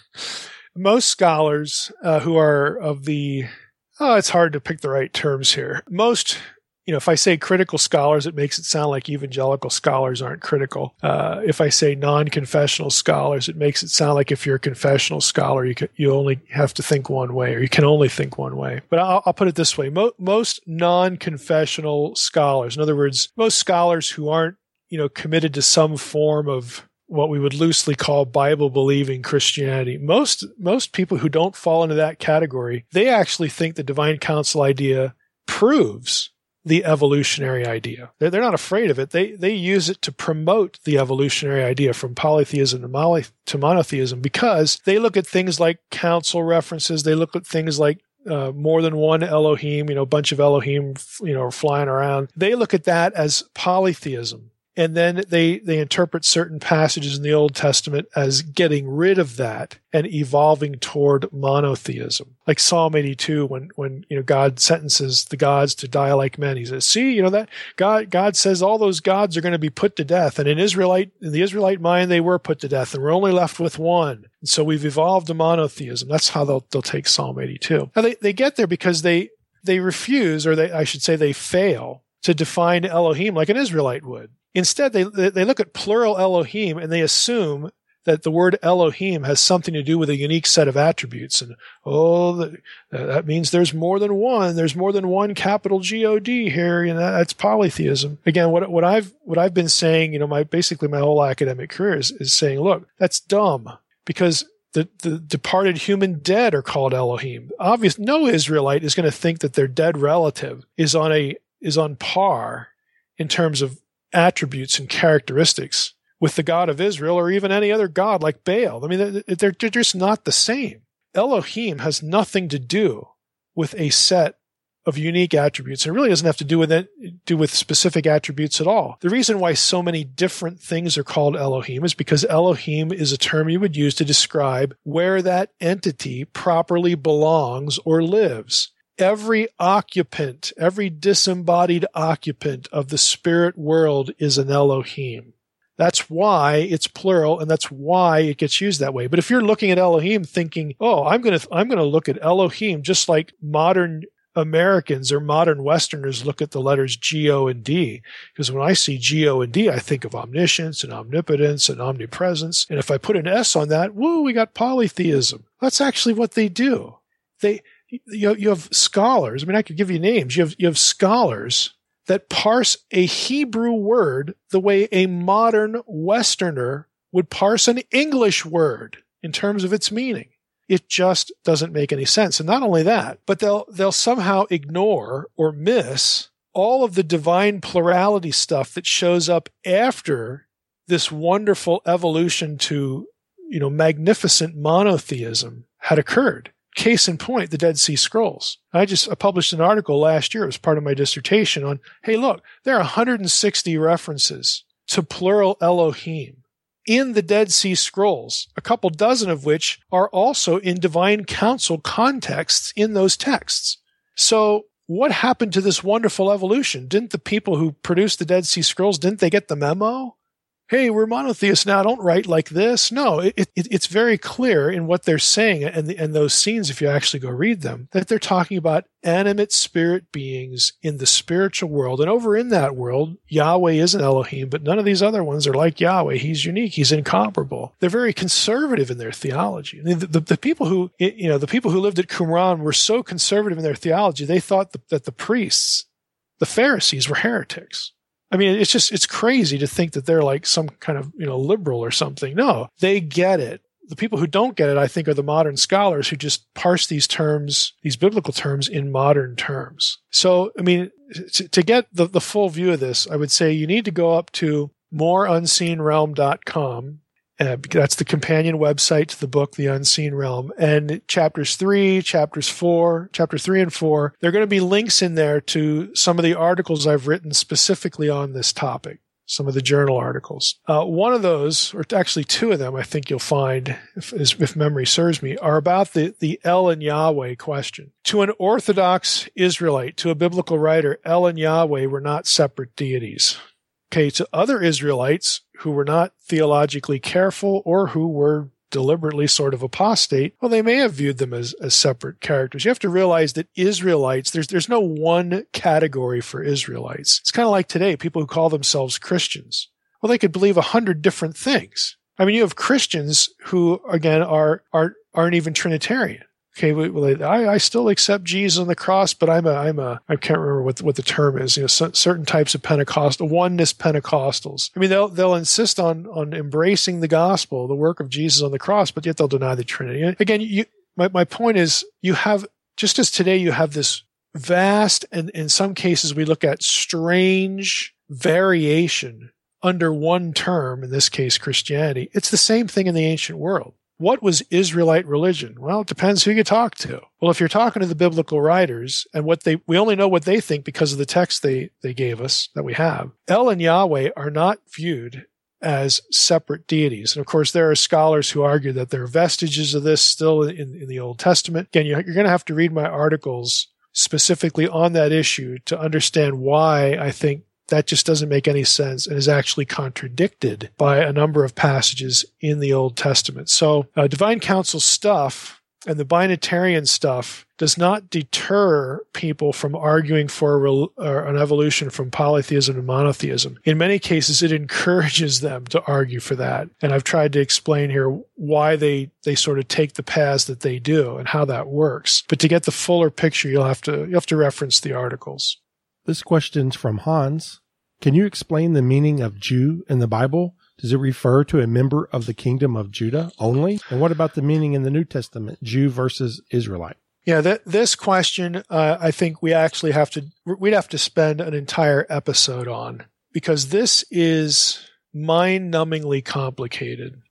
Most scholars uh, who are of the, oh, it's hard to pick the right terms here. Most, you know, if I say critical scholars, it makes it sound like evangelical scholars aren't critical. Uh, if I say non-confessional scholars, it makes it sound like if you're a confessional scholar, you can, you only have to think one way, or you can only think one way. But I'll, I'll put it this way. Mo- most non-confessional scholars, in other words, most scholars who aren't, you know, committed to some form of what we would loosely call Bible-believing Christianity. Most most people who don't fall into that category, they actually think the divine council idea proves the evolutionary idea. They're, they're not afraid of it. They they use it to promote the evolutionary idea from polytheism to, mono, to monotheism, because they look at things like council references. They look at things like Uh, more than one Elohim, you know, a bunch of Elohim, you know, flying around. They look at that as polytheism. And then they, they interpret certain passages in the Old Testament as getting rid of that and evolving toward monotheism. Like Psalm eighty-two, when, when, you know, God sentences the gods to die like men. He says, see, you know, that God, God says all those gods are going to be put to death. And in Israelite, in the Israelite mind, they were put to death, and we're only left with one. And so we've evolved to monotheism. That's how they'll, they'll take Psalm eighty-two. Now they, they get there because they, they refuse, or they, I should say they fail to define Elohim like an Israelite would. Instead, they they look at plural Elohim and they assume that the word Elohim has something to do with a unique set of attributes. And, oh, the, that means there's more than one. There's more than one capital G O D here. You know, that's polytheism. Again, what what I've what I've been saying, you know, my basically my whole academic career is, is saying, look, that's dumb, because the, the departed human dead are called Elohim. Obvious, no Israelite is going to think that their dead relative is on a is on par in terms of attributes and characteristics with the God of Israel, or even any other god like Baal. I mean, they're, they're just not the same. Elohim has nothing to do with a set of unique attributes. It really doesn't have to do with it, do with specific attributes at all. The reason why so many different things are called Elohim is because Elohim is a term you would use to describe where that entity properly belongs or lives. Every occupant, every disembodied occupant of the spirit world is an Elohim. That's why it's plural, and that's why it gets used that way. But if you're looking at Elohim thinking, "Oh, I'm going to I'm going to look at Elohim just like modern Americans or modern Westerners look at the letters G, O, and D, because when I see G, O, and D, I think of omniscience and omnipotence and omnipresence. And if I put an S on that, woo, we got polytheism." That's actually what they do. They you, you have scholars. I mean, I could give you names. You have, you have scholars that parse a Hebrew word the way a modern Westerner would parse an English word in terms of its meaning. It just doesn't make any sense. And not only that, but they'll they'll somehow ignore or miss all of the divine plurality stuff that shows up after this wonderful evolution to, you know, magnificent monotheism had occurred. Case in point, the Dead Sea Scrolls. I just I published an article last year. It was part of my dissertation on, hey, look, there are one hundred sixty references to plural Elohim in the Dead Sea Scrolls, a couple dozen of which are also in divine council contexts in those texts. So what happened to this wonderful evolution? Didn't the people who produced the Dead Sea Scrolls, didn't they get the memo? Hey, we're monotheists now, don't write like this. No, it, it, it's very clear in what they're saying and, the, and those scenes, if you actually go read them, that they're talking about animate spirit beings in the spiritual world. And over in that world, Yahweh is an Elohim, but none of these other ones are like Yahweh. He's unique. He's incomparable. They're very conservative in their theology. I mean, the, the, the people who, you know, the people who lived at Qumran were so conservative in their theology, they thought the, that the priests, the Pharisees, were heretics. I mean, it's just, it's crazy to think that they're like some kind of, you know, liberal or something. No, they get it. The people who don't get it, I think, are the modern scholars who just parse these terms, these biblical terms in modern terms. So, I mean, to, to get the, the full view of this, I would say you need to go up to more unseen realm dot com. Uh, that's the companion website to the book, The Unseen Realm. And chapters three, chapters four, chapter three and four, there are going to be links in there to some of the articles I've written specifically on this topic, some of the journal articles. Uh, one of those, or actually two of them, I think you'll find, if, if memory serves me, are about the, the El and Yahweh question. To an Orthodox Israelite, to a biblical writer, El and Yahweh were not separate deities. Okay, to other Israelites who were not theologically careful or who were deliberately sort of apostate, well, they may have viewed them as, as separate characters. You have to realize that Israelites, there's there's no one category for Israelites. It's kind of like today, people who call themselves Christians. Well, they could believe a hundred different things. I mean, you have Christians who, again, are, are, aren't even Trinitarian. Okay, well, I, I still accept Jesus on the cross, but I'm a, I'm a, I can't remember what, what the term is, you know, c- certain types of Pentecostal, oneness Pentecostals. I mean, they'll, they'll insist on, on embracing the gospel, the work of Jesus on the cross, but yet they'll deny the Trinity. And again, you, my, my point is, you have, just as today you have this vast, and in some cases we look at strange variation under one term, in this case, Christianity. It's the same thing in the ancient world. What was Israelite religion? Well, it depends who you talk to. Well, if you're talking to the biblical writers and what they, we only know what they think because of the text they, they gave us that we have. El and Yahweh are not viewed as separate deities. And of course, there are scholars who argue that there are vestiges of this still in, in the Old Testament. Again, you're going to have to read my articles specifically on that issue to understand why I think that just doesn't make any sense and is actually contradicted by a number of passages in the Old Testament. So uh, divine council stuff and the binitarian stuff does not deter people from arguing for a rel- or an evolution from polytheism to monotheism. In many cases, it encourages them to argue for that. And I've tried to explain here why they, they sort of take the paths that they do and how that works. But to get the fuller picture, you'll have to, you'll have to reference the articles. This question's from Hans. Can you explain the meaning of Jew in the Bible? Does it refer to a member of the kingdom of Judah only? And what about the meaning in the New Testament, Jew versus Israelite? Yeah, th- this question, uh, I think we actually have to, we'd have to spend an entire episode on, because this is mind-numbingly complicated.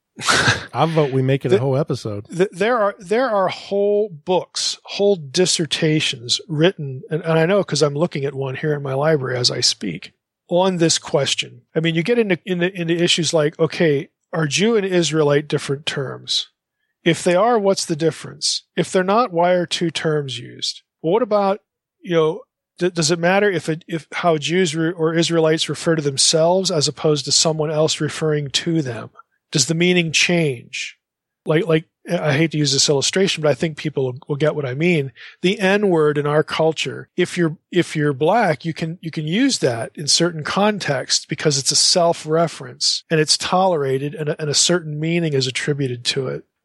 I vote we make it a whole episode. There are there are whole books, whole dissertations written, and, and I know because I'm looking at one here in my library as I speak, on this question. I mean, you get into, into into issues like, okay, are Jew and Israelite different terms? If they are, what's the difference? If they're not, why are two terms used? Well, what about, you know, d- does it matter if it, if how Jews re- or Israelites refer to themselves as opposed to someone else referring to them? Does the meaning change? Like, like I hate to use this illustration, but I think people will, will get what I mean. The N word in our culture, if you're if you're black, you can you can use that in certain contexts because it's a self-reference and it's tolerated and a, and a certain meaning is attributed to it.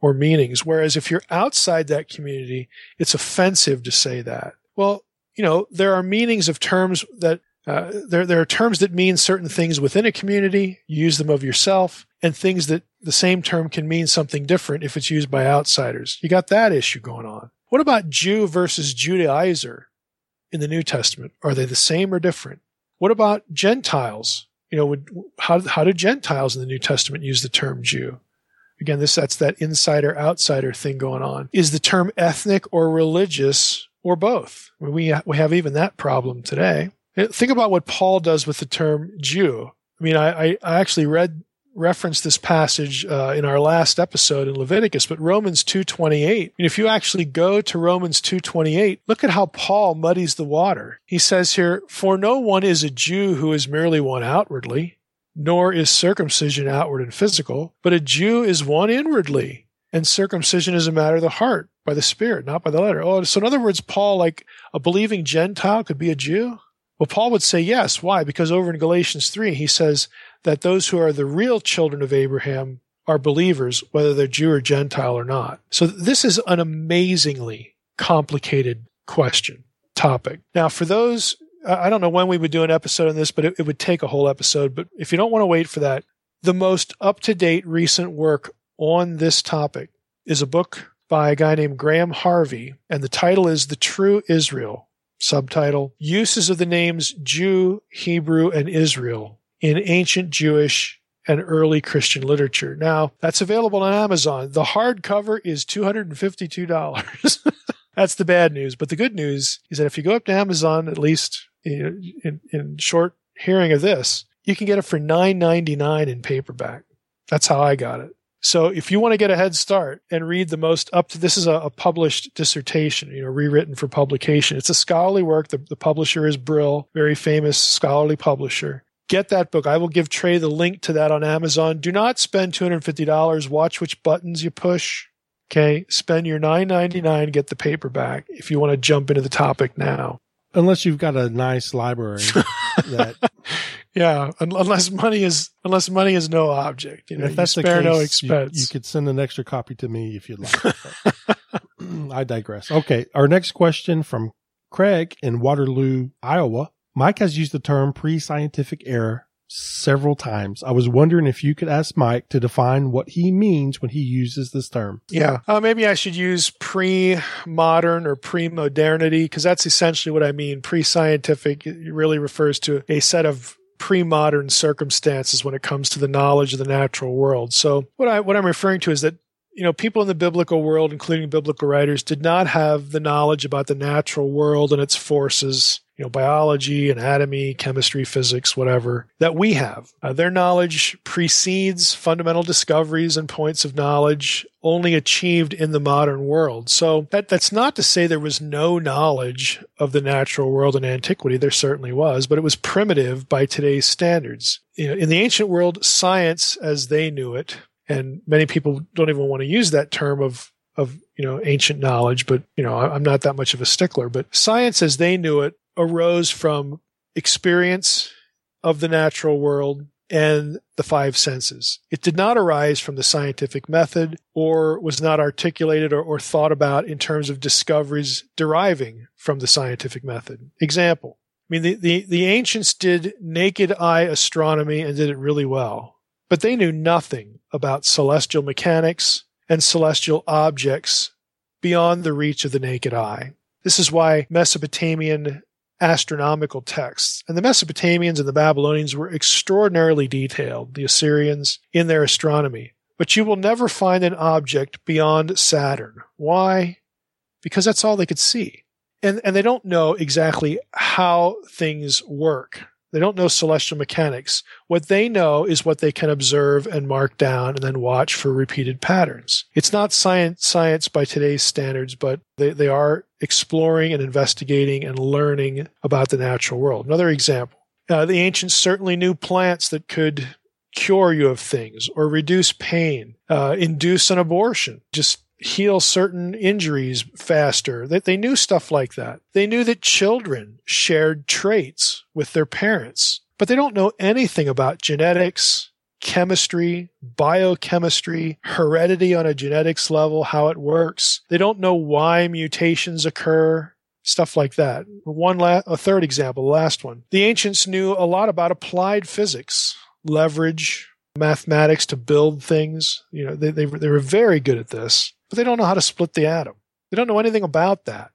or meanings. Whereas if you're outside that community, it's offensive to say that. Well, you know, there are meanings of terms that uh, there there are terms that mean certain things within a community. You use them of yourself, and things that the same term can mean something different if it's used by outsiders. You got that issue going on. What about Jew versus Judaizer in the New Testament? Are they the same or different? What about Gentiles? You know, would, how how do Gentiles in the New Testament use the term Jew? Again, this that's that insider-outsider thing going on. Is the term ethnic or religious or both? We we have even that problem today. Think about what Paul does with the term Jew. I mean, I, I actually read referenced this passage uh, in our last episode in Leviticus, but Romans two twenty-eight. And if you actually go to Romans two twenty-eight, look at how Paul muddies the water. He says here, "For no one is a Jew who is merely one outwardly, nor is circumcision outward and physical, but a Jew is one inwardly, and circumcision is a matter of the heart, by the Spirit, not by the letter." Oh, so in other words, Paul, like a believing Gentile, could be a Jew? Well, Paul would say yes. Why? Because over in Galatians three, he says that those who are the real children of Abraham are believers, whether they're Jew or Gentile or not. So this is an amazingly complicated question, topic. Now, for those, I don't know when we would do an episode on this, but it, it would take a whole episode. But if you don't want to wait for that, the most up-to-date recent work on this topic is a book by a guy named Graham Harvey, and the title is The True Israel. Subtitle, Uses of the Names Jew, Hebrew, and Israel in Ancient Jewish and Early Christian Literature. Now, that's available on Amazon. The hardcover is two hundred fifty-two dollars. That's the bad news. But the good news is that if you go up to Amazon, at least in, in, in short hearing of this, you can get it for nine ninety-nine in paperback. That's how I got it. So if you want to get a head start and read the most up to, this is a, a published dissertation, you know, rewritten for publication. It's a scholarly work. The, the publisher is Brill, very famous scholarly publisher. Get that book. I will give Trey the link to that on Amazon. Do not spend two hundred fifty dollars. Watch which buttons you push. Okay. Spend your nine ninety-nine, get the paperback if you want to jump into the topic now. Unless you've got a nice library that yeah, unless money is unless money is no object, you know, if that's you spare the case, no expense. You, you could send an extra copy to me if you'd like. I digress. Okay, our next question from Craig in Waterloo, Iowa. Mike has used the term pre-scientific era several times. I was wondering if you could ask Mike to define what he means when he uses this term. Yeah, uh, maybe I should use pre-modern or pre-modernity, because that's essentially what I mean. Pre-scientific, it really refers to a set of pre-modern circumstances when it comes to the knowledge of the natural world. So what I what I'm referring to is that, you know, people in the biblical world, including biblical writers, did not have the knowledge about the natural world and its forces, you know, biology, anatomy, chemistry, physics, whatever, that we have. Uh, their knowledge precedes fundamental discoveries and points of knowledge only achieved in the modern world. So that, that's not to say there was no knowledge of the natural world in antiquity. There certainly was, but it was primitive by today's standards. You know, in the ancient world, science, as they knew it, and many people don't even want to use that term of, of, you know, ancient knowledge, but, you know, I'm not that much of a stickler, but science as they knew it arose from experience of the natural world and the five senses. It did not arise from the scientific method or was not articulated or, or thought about in terms of discoveries deriving from the scientific method. Example, I mean, the, the, the ancients did naked eye astronomy and did it really well, but they knew nothing about celestial mechanics and celestial objects beyond the reach of the naked eye. This is why Mesopotamian astronomical texts, and the Mesopotamians and the Babylonians were extraordinarily detailed, the Assyrians, in their astronomy. But you will never find an object beyond Saturn. Why? Because that's all they could see. And, and they don't know exactly how things work. They don't know celestial mechanics. What they know is what they can observe and mark down and then watch for repeated patterns. It's not science, science by today's standards, but they, they are exploring and investigating and learning about the natural world. Another example, uh, the ancients certainly knew plants that could cure you of things or reduce pain, uh, induce an abortion, just heal certain injuries faster. They, they knew stuff like that. They knew that children shared traits with their parents, but they don't know anything about genetics, chemistry, biochemistry, heredity on a genetics level, how it works. They don't know why mutations occur, stuff like that. One, la- a third example, the last one. The ancients knew a lot about applied physics, leverage, mathematics to build things. You know, they, they, they were very good at this, but they don't know how to split the atom. They don't know anything about that.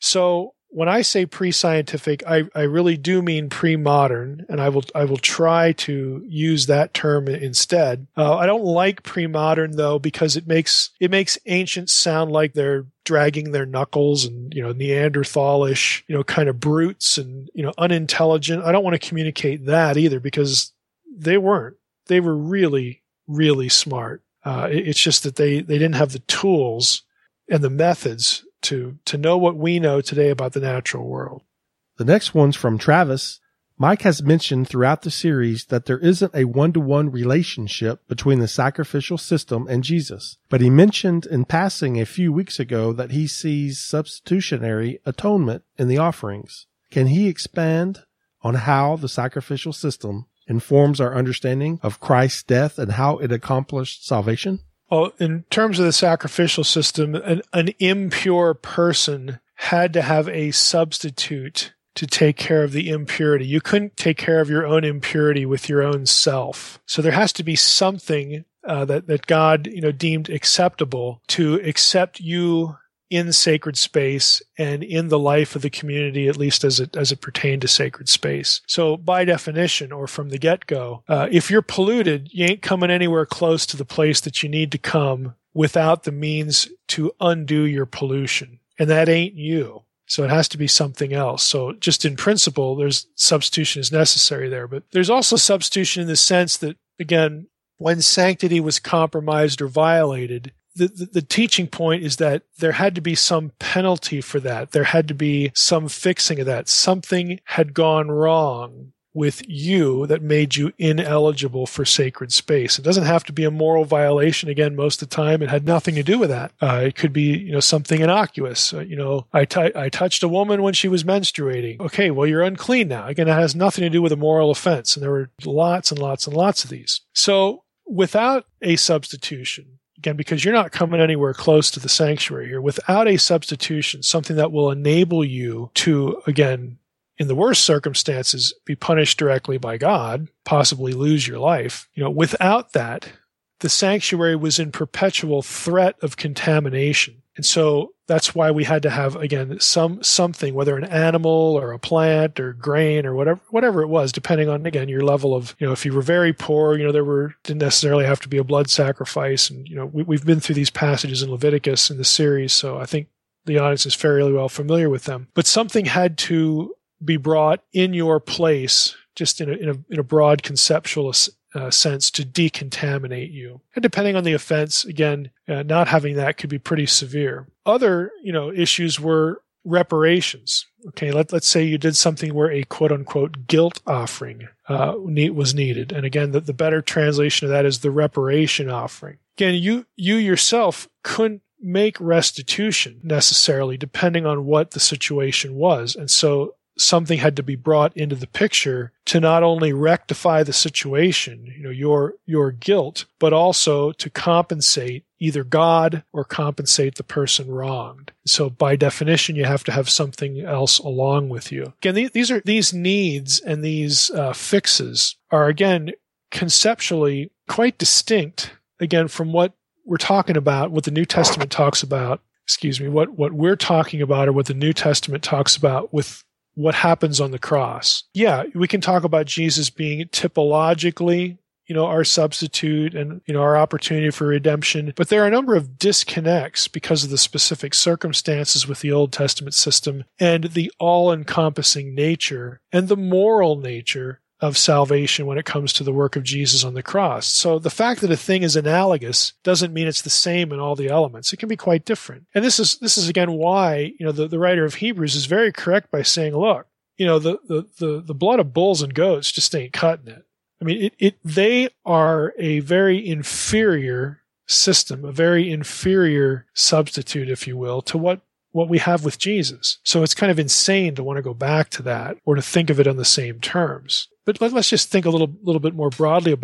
So when I say pre-scientific, I, I really do mean pre-modern, and I will I will try to use that term instead. Uh, I don't like pre-modern though, because it makes it makes ancients sound like they're dragging their knuckles and, you know, Neanderthalish, you know, kind of brutes and, you know, unintelligent. I don't want to communicate that either, because they weren't. They were really, really smart. Uh, it, it's just that they they didn't have the tools and the methods to to know what we know today about the natural world. The next one's from Travis. Mike has mentioned throughout the series that there isn't a one-to-one relationship between the sacrificial system and Jesus, but he mentioned in passing a few weeks ago that he sees substitutionary atonement in the offerings. Can he expand on how the sacrificial system informs our understanding of Christ's death and how it accomplished salvation? Well, in terms of the sacrificial system, an, an impure person had to have a substitute to take care of the impurity. You couldn't take care of your own impurity with your own self. So there has to be something uh, that, that God, you know, deemed acceptable to accept you in sacred space and in the life of the community, at least as it as it pertained to sacred space. So by definition, or from the get-go, uh, if you're polluted, you ain't coming anywhere close to the place that you need to come without the means to undo your pollution. And that ain't you. So it has to be something else. So just in principle, there's substitution is necessary there. But there's also substitution in the sense that, again, when sanctity was compromised or violated, The, the, the teaching point is that there had to be some penalty for that. There had to be some fixing of that. Something had gone wrong with you that made you ineligible for sacred space. It doesn't have to be a moral violation. Again, most of the time, it had nothing to do with that. Uh, it could be, you know, something innocuous. Uh, you know, I, t- I touched a woman when she was menstruating. Okay, well, you're unclean now. Again, it has nothing to do with a moral offense. And there were lots and lots and lots of these. So without a substitution, again, because you're not coming anywhere close to the sanctuary here, without a substitution, something that will enable you to, again, in the worst circumstances, be punished directly by God, possibly lose your life. You know, without that, the sanctuary was in perpetual threat of contamination. And so that's why we had to have, again, some something, whether an animal or a plant or grain or whatever whatever it was, depending on, again, your level of, you know, if you were very poor, you know, there were didn't necessarily have to be a blood sacrifice. And, you know, we, we've been through these passages in Leviticus in the series, so I think the audience is fairly well familiar with them. But something had to be brought in your place, just in a, in a, in a broad conceptual Uh, sense, to decontaminate you. And depending on the offense, again, uh, not having that could be pretty severe. Other, you know, issues were reparations. Okay, let, let's say you did something where a quote-unquote guilt offering uh, need, was needed. And again, the, the better translation of that is the reparation offering. Again, you you yourself couldn't make restitution necessarily, depending on what the situation was. And so something had to be brought into the picture to not only rectify the situation, you know, your your guilt, but also to compensate either God or compensate the person wronged. So by definition, you have to have something else along with you. Again, these are these needs and these uh, fixes are, again, conceptually quite distinct, again, from what we're talking about, what the New Testament talks about, excuse me, what, what we're talking about or what the New Testament talks about with what happens on the cross. Yeah, we can talk about Jesus being typologically, you know, our substitute and, you know, our opportunity for redemption. But there are a number of disconnects because of the specific circumstances with the Old Testament system and the all-encompassing nature and the moral nature of salvation when it comes to the work of Jesus on the cross. So the fact that a thing is analogous doesn't mean it's the same in all the elements. It can be quite different. And this is, this is again, why, you know, the, the writer of Hebrews is very correct by saying, look, you know, the, the, the, the blood of bulls and goats just ain't cutting it. I mean, it, it, they are a very inferior system, a very inferior substitute, if you will, to what what we have with Jesus. So it's kind of insane to want to go back to that or to think of it on the same terms. But let's just think a little little bit more broadly about it.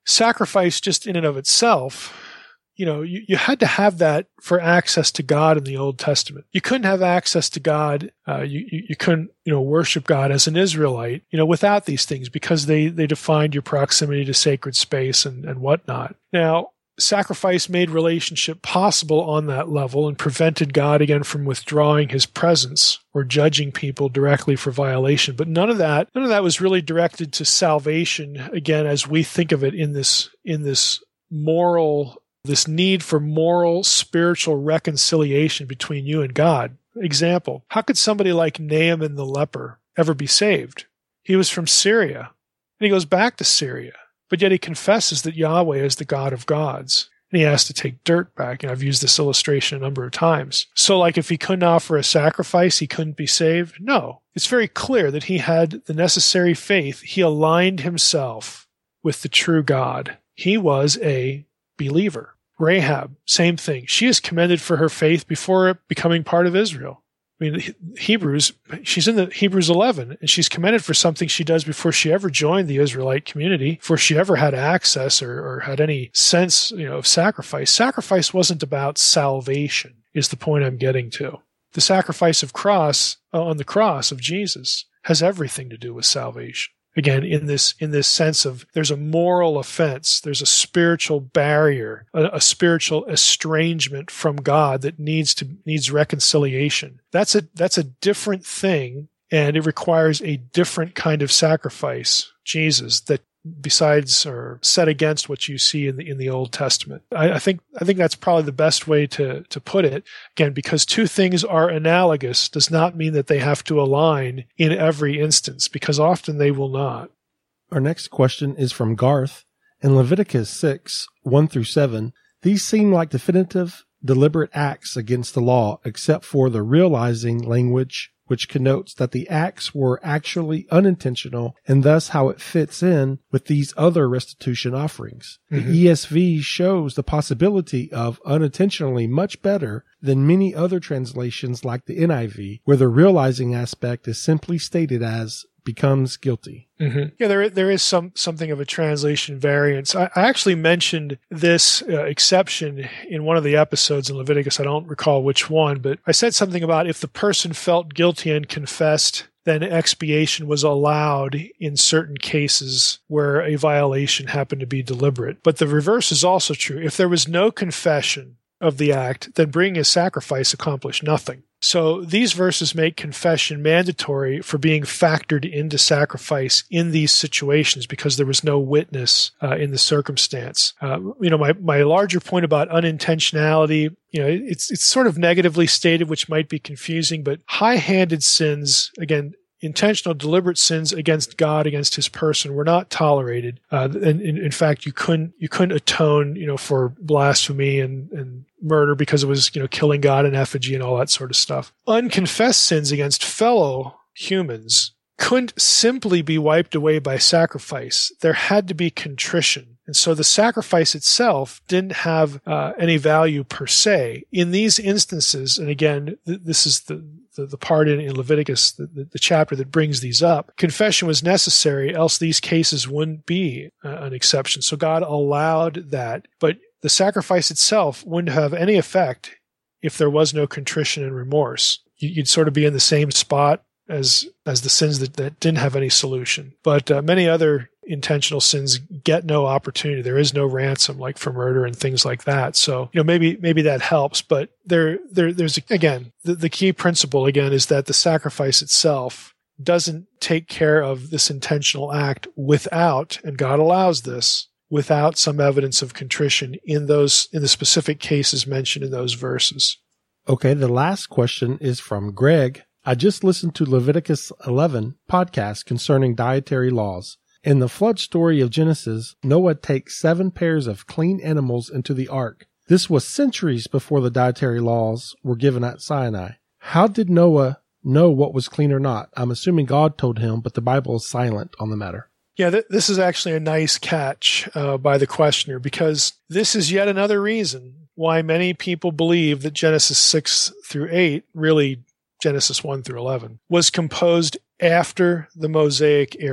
sacrifice just in and of itself, you know, you, you had to have that for access to God in the Old Testament. You couldn't have access to God. Uh, you, you, you couldn't, you know, worship God as an Israelite, you know, without these things because they, they defined your proximity to sacred space and, and whatnot. Now, sacrifice made relationship possible on that level and prevented God again from withdrawing his presence or judging people directly for violation. But none of that, none of that was really directed to salvation, again, as we think of it in this, in this moral this need for moral, spiritual reconciliation between you and God. Example, how could somebody like Naaman the leper ever be saved? He was from Syria, and he goes back to Syria, but yet he confesses that Yahweh is the God of gods, and he has to take dirt back. And I've used this illustration a number of times. So like if he couldn't offer a sacrifice, he couldn't be saved? No. It's very clear that he had the necessary faith. He aligned himself with the true God. He was a believer. Rahab, same thing. She is commended for her faith before becoming part of Israel. I mean, Hebrews, she's in the Hebrews eleven, and she's commended for something she does before she ever joined the Israelite community, before she ever had access or, or had any sense, you know, of sacrifice. Sacrifice wasn't about salvation, is the point I'm getting to. The sacrifice of cross uh, on the cross of Jesus has everything to do with salvation. Again, in this in this sense of there's a moral offense, there's a spiritual barrier, a, a spiritual estrangement from God that needs to needs reconciliation. That's a that's a different thing, and it requires a different kind of sacrifice, Jesus, that besides or set against what you see in the in the Old Testament. I, I think I think that's probably the best way to to put it. Again, because two things are analogous does not mean that they have to align in every instance, because often they will not. Our next question is from Garth. In Leviticus six, one through seven, these seem like definitive, deliberate acts against the law, except for the realizing language, which connotes that the acts were actually unintentional, and thus how it fits in with these other restitution offerings. Mm-hmm. The E S V shows the possibility of unintentionally much better than many other translations like the N I V, where the realizing aspect is simply stated as becomes guilty. Mm-hmm. Yeah, there there is some something of a translation variance. I, I actually mentioned this uh, exception in one of the episodes in Leviticus. I don't recall which one, but I said something about if the person felt guilty and confessed, then expiation was allowed in certain cases where a violation happened to be deliberate. But the reverse is also true. If there was no confession of the act, then bringing a sacrifice accomplished nothing. So these verses make confession mandatory for being factored into sacrifice in these situations because there was no witness uh, in the circumstance. Uh, you know, my, my larger point about unintentionality, you know, it's it's sort of negatively stated, which might be confusing, but high-handed sins, again, intentional, deliberate sins against God, against His person, were not tolerated. Uh, and in, in fact, you couldn't you couldn't atone, you know, for blasphemy and, and murder because it was, you know, killing God in effigy and all that sort of stuff. Unconfessed sins against fellow humans couldn't simply be wiped away by sacrifice. There had to be contrition. And so the sacrifice itself didn't have uh, any value per se. In these instances, and again, th- this is the, the, the part in, in Leviticus, the, the, the chapter that brings these up, confession was necessary, else these cases wouldn't be uh, an exception. So God allowed that. But the sacrifice itself wouldn't have any effect if there was no contrition and remorse. You'd sort of be in the same spot as as the sins that, that didn't have any solution. But uh, many other intentional sins get no opportunity. There is no ransom, like for murder and things like that. So, you know, maybe maybe that helps. But there there there's again the, the key principle again is that the sacrifice itself doesn't take care of this intentional act without, and God allows this, without some evidence of contrition in those in the specific cases mentioned in those verses. Okay, the last question is from Greg. I just listened to Leviticus eleven podcast concerning dietary laws. In the flood story of Genesis, Noah takes seven pairs of clean animals into the ark. This was centuries before the dietary laws were given at Sinai. How did Noah know what was clean or not? I'm assuming God told him, but the Bible is silent on the matter. Yeah, th- this is actually a nice catch uh, by the questioner, because this is yet another reason why many people believe that Genesis six through eight, really Genesis one through eleven, was composed after the Mosaic era.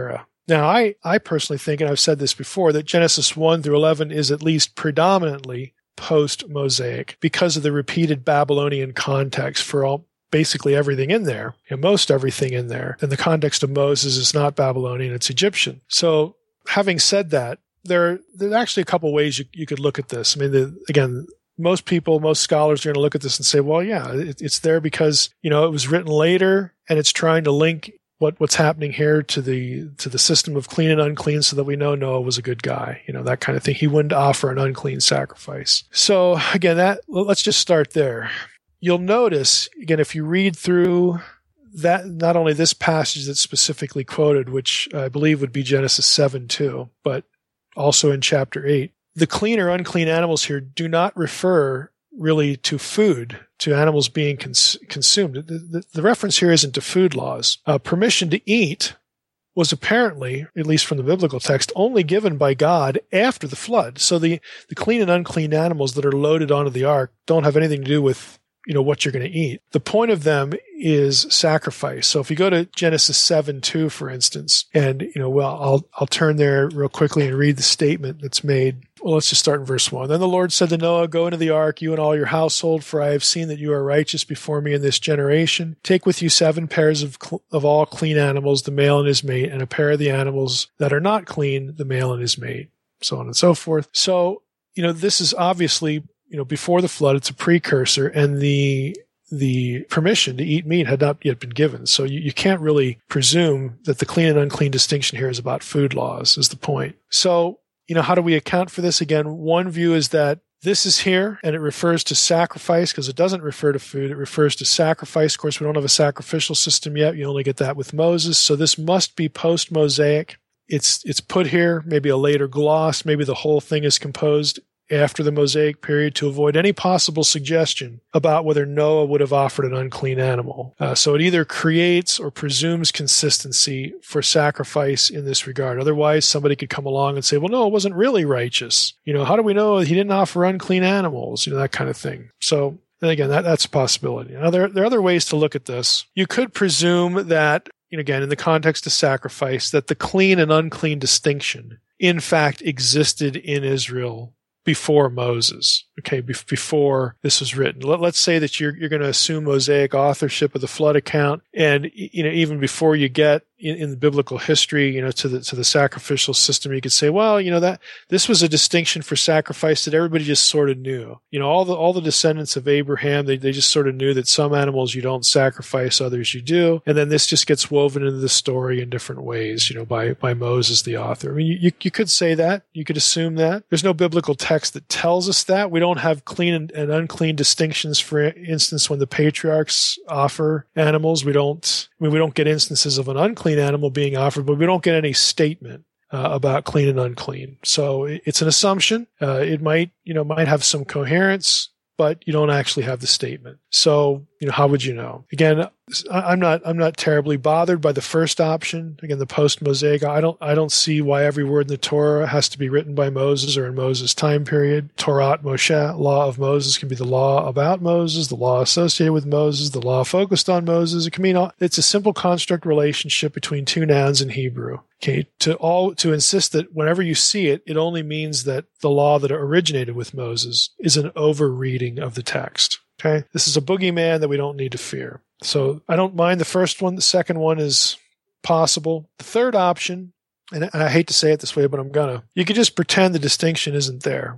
Now, I, I personally think, and I've said this before, that Genesis one through eleven is at least predominantly post-Mosaic because of the repeated Babylonian context for all basically everything in there, and most everything in there. And the context of Moses is not Babylonian, it's Egyptian. So having said that, there, there are actually a couple ways you, you could look at this. I mean, the, again, most people, most scholars are going to look at this and say, well, yeah, it, it's there because, you know, it was written later and it's trying to link what, what's happening here to the, to the system of clean and unclean so that we know Noah was a good guy, you know, that kind of thing. He wouldn't offer an unclean sacrifice. So again, that, let's just start there. You'll notice, again, if you read through that, not only this passage that's specifically quoted, which I believe would be Genesis seven two, but also in chapter eight, the clean or unclean animals here do not refer really to food, to animals being cons- consumed. The, the, the reference here isn't to food laws. Uh, permission to eat was apparently, at least from the biblical text, only given by God after the flood. So the, the clean and unclean animals that are loaded onto the ark don't have anything to do with, you know, what you're going to eat. The point of them is sacrifice. So if you go to Genesis seven two, for instance, and, you know, well, I'll, I'll turn there real quickly and read the statement that's made. Well, let's just start in verse one. Then the Lord said to Noah, go into the ark, you and all your household, for I have seen that you are righteous before me in this generation. Take with you seven pairs of, cl- of all clean animals, the male and his mate, and a pair of the animals that are not clean, the male and his mate, so on and so forth. So, you know, this is obviously, you know, before the flood, it's a precursor, and the the permission to eat meat had not yet been given. So you, you can't really presume that the clean and unclean distinction here is about food laws, is the point. So, you know, how do we account for this? Again, one view is that this is here, and it refers to sacrifice because it doesn't refer to food. It refers to sacrifice. Of course, we don't have a sacrificial system yet. You only get that with Moses. So this must be post-Mosaic. It's it's put here, maybe a later gloss. Maybe the whole thing is composed after the Mosaic period to avoid any possible suggestion about whether Noah would have offered an unclean animal. Uh, so it either creates or presumes consistency for sacrifice in this regard. Otherwise, somebody could come along and say, well, Noah wasn't really righteous. You know, how do we know he didn't offer unclean animals? You know, that kind of thing. So, and again, that, that's a possibility. Now, there, there are other ways to look at this. You could presume that, you know, again, in the context of sacrifice, that the clean and unclean distinction, in fact, existed in Israel before Moses, okay, be- before this was written. Let, let's say that you're you're going to assume Mosaic authorship of the flood account, and you know even before you get in, in the biblical history, you know, to the to the sacrificial system, you could say, well, you know that this was a distinction for sacrifice that everybody just sort of knew. You know, all the all the descendants of Abraham, they they just sort of knew that some animals you don't sacrifice, others you do, and then this just gets woven into the story in different ways, you know, by by Moses, the author. I mean, you you could say that, you could assume that. There's no biblical text that tells us that. We don't have clean and, and unclean distinctions. For instance, when the patriarchs offer animals, we don't. I mean, we don't get instances of an unclean animal being offered, but we don't get any statement uh, about clean and unclean. So it's an assumption. Uh, it might, you know, might have some coherence, but you don't actually have the statement. So, you know, how would you know? Again, I'm not, I'm not terribly bothered by the first option. Again, the post-Mosaic. I don't, I don't see why every word in the Torah has to be written by Moses or in Moses' time period. Torah Moshe, law of Moses, can be the law about Moses, the law associated with Moses, the law focused on Moses. It can mean it's a simple construct relationship between two nouns in Hebrew. Okay, to all to insist that whenever you see it, it only means that the law that originated with Moses is an over-reading of the text. Okay, this is a boogeyman that we don't need to fear. So I don't mind the first one. The second one is possible. The third option, and I hate to say it this way, but I'm gonna, you could just pretend the distinction isn't there.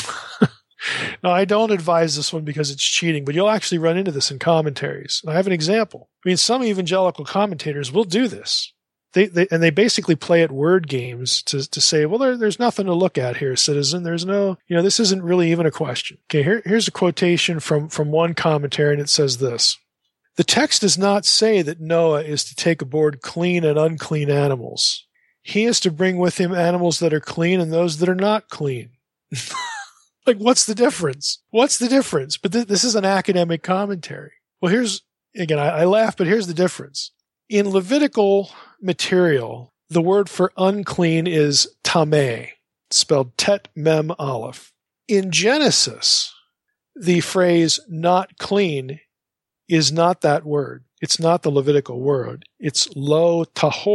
Now, I don't advise this one because it's cheating, but you'll actually run into this in commentaries. And I have an example. I mean, some evangelical commentators will do this. They, they and they basically play at word games to to say, well, there, there's nothing to look at here, citizen. There's no, you know, this isn't really even a question. Okay, here, here's a quotation from, from one commentary, and it says this. The text does not say that Noah is to take aboard clean and unclean animals. He is to bring with him animals that are clean and those that are not clean. Like, what's the difference? What's the difference? But th- this is an academic commentary. Well, here's, again, I, I laugh, but here's the difference. In Levitical material, the word for unclean is tameh, spelled tet mem aleph. In Genesis, the phrase not clean is not that word. It's not the Levitical word. It's lo tahor.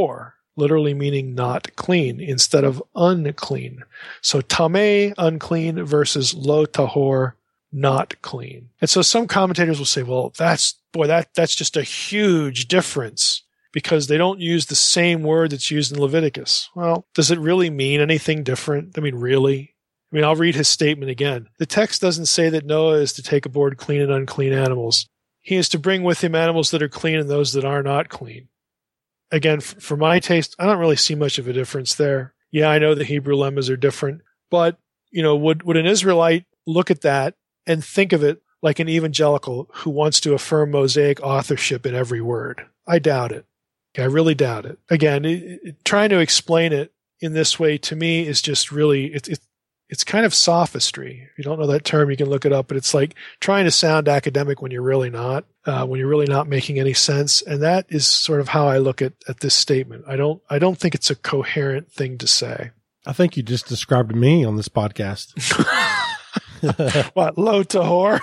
literally meaning not clean instead of unclean. So tameh, unclean, versus lo tahor, not clean. And so some commentators will say, well, that's, boy, that, that's just a huge difference because they don't use the same word that's used in Leviticus. Well, does it really mean anything different? I mean, really? I mean, I'll read his statement again. The text doesn't say that Noah is to take aboard clean and unclean animals. He is to bring with him animals that are clean and those that are not clean. Again, for my taste, I don't really see much of a difference there. Yeah, I know the Hebrew lemmas are different, but, you know, would, would an Israelite look at that and think of it like an evangelical who wants to affirm Mosaic authorship in every word? I doubt it. I really doubt it. Again, it, it, trying to explain it in this way to me is just really, it, it, it's kind of sophistry. If you don't know that term, you can look it up, but it's like trying to sound academic when you're really not, uh, when you're really not making any sense. And that is sort of how I look at, at this statement. I don't, I don't think it's a coherent thing to say. I think you just described me on this podcast. What, lo tahor?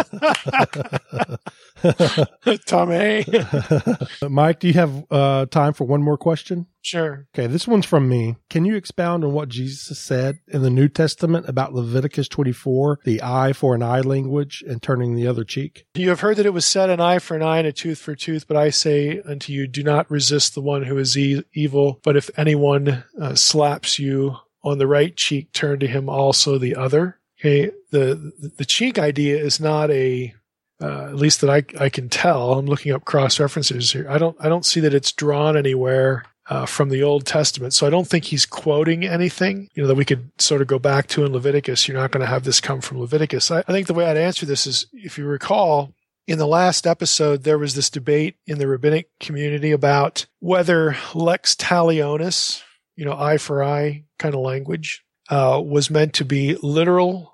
Tommy. Mike, do you have uh, time for one more question? Sure. Okay, this one's from me. Can you expound on what Jesus said in the New Testament about Leviticus twenty-four, the eye for an eye language and turning the other cheek? You have heard that it was said, an eye for an eye and a tooth for a tooth, but I say unto you, do not resist the one who is e- evil, but if anyone uh, slaps you on the right cheek, turn to him also the other. Okay, the the cheek idea is not a, uh, at least that I I can tell. I'm looking up cross references here. I don't I don't see that it's drawn anywhere uh, from the Old Testament. So I don't think he's quoting anything, you know, that we could sort of go back to in Leviticus. You're not going to have this come from Leviticus. I, I think the way I'd answer this is, if you recall, in the last episode there was this debate in the rabbinic community about whether lex talionis, you know, eye for eye kind of language, Uh, was meant to be literal,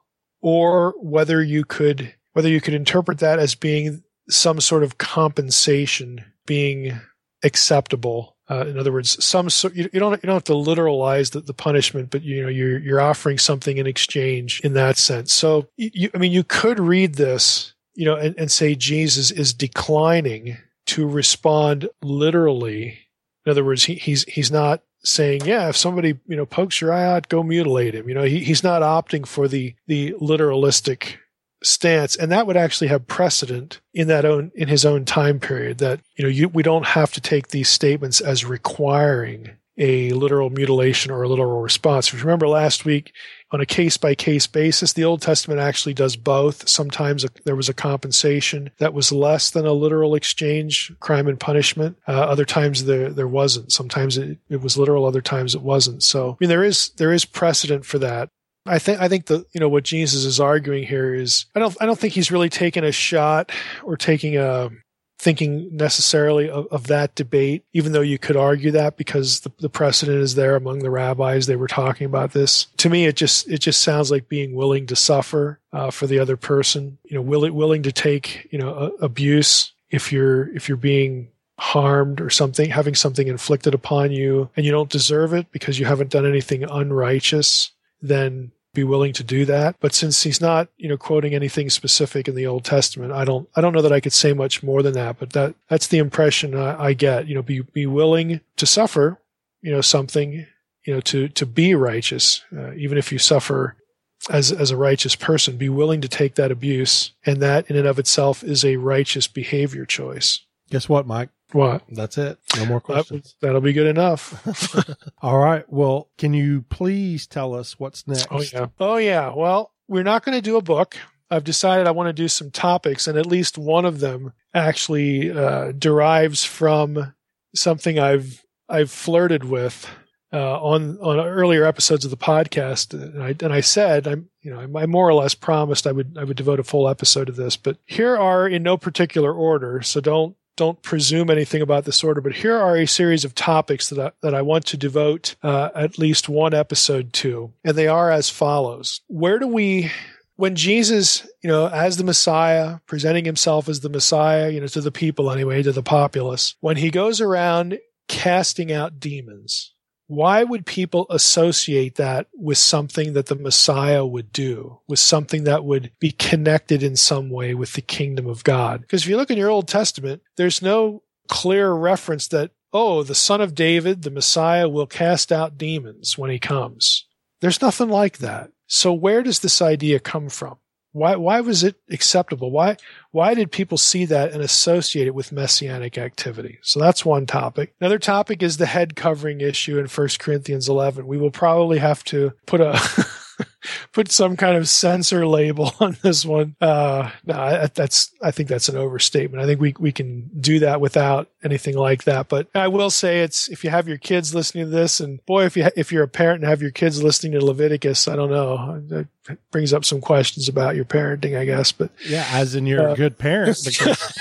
or whether you could whether you could interpret that as being some sort of compensation being acceptable. Uh, in other words, some sort, you, you don't you don't have to literalize the, the punishment, but you know you're you're offering something in exchange in that sense. So you, I mean, you could read this, you know, and, and say Jesus is declining to respond literally. In other words, he, he's he's not saying, yeah, if somebody, you know, pokes your eye out, go mutilate him. You know, he, he's not opting for the, the literalistic stance. And that would actually have precedent in that own, in his own time period, that, you know, you, we don't have to take these statements as requiring a literal mutilation or a literal response. If you remember last week, on a case-by-case basis, the Old Testament actually does both. Sometimes there was a compensation that was less than a literal exchange, crime and punishment. Uh, other times there there wasn't. Sometimes it, it was literal, other times it wasn't. So, I mean, there is there is precedent for that. I think I think the you know what Jesus is arguing here is, I don't I don't think he's really taking a shot or taking a thinking necessarily of, of that debate, even though you could argue that because the, the precedent is there among the rabbis. They were talking about this. To me, it just it just sounds like being willing to suffer uh, for the other person. You know, willing willing to take you know a, abuse if you're if you're being harmed or something, having something inflicted upon you, and you don't deserve it because you haven't done anything unrighteous, then be willing to do that. But since he's not, you know, quoting anything specific in the Old Testament, I don't, I don't know that I could say much more than that. But that, that's the impression I, I get. You know, be be willing to suffer, you know, something, you know, to to be righteous, uh, even if you suffer as as a righteous person. Be willing to take that abuse, and that in and of itself is a righteous behavior choice. Guess what, Mike? What? That's it. No more questions. That, that'll be good enough. All right. Well, can you please tell us what's next? Oh, yeah. Oh, yeah. Well, we're not going to do a book. I've decided I want to do some topics, and at least one of them actually uh, derives from something I've I've flirted with uh, on on earlier episodes of the podcast. And I and I said I'm you know I more or less promised I would I would devote a full episode to this. But here are, in no particular order, so don't. Don't presume anything about this order, but here are a series of topics that I, that I want to devote uh, at least one episode to, and they are as follows. Where do we, when Jesus, you know, as the Messiah, presenting himself as the Messiah, you know, to the people anyway, to the populace, when he goes around casting out demons, why would people associate that with something that the Messiah would do, with something that would be connected in some way with the kingdom of God? Because if you look in your Old Testament, there's no clear reference that oh, the Son of David, the Messiah, will cast out demons when he comes. There's nothing like that. So where does this idea come from? Why why was it acceptable? Why why did people see that and associate it with messianic activity? So that's one topic. Another topic is the head covering issue in First Corinthians eleven. We will probably have to put a put some kind of censor label on this one. Uh, no, that's I think that's an overstatement. I think we we can do that without anything like that. But I will say it's if you have your kids listening to this, and boy, if you if you're a parent and have your kids listening to Leviticus, I don't know. It brings up some questions about your parenting, I guess. But yeah, as in you're uh, a good parent. Because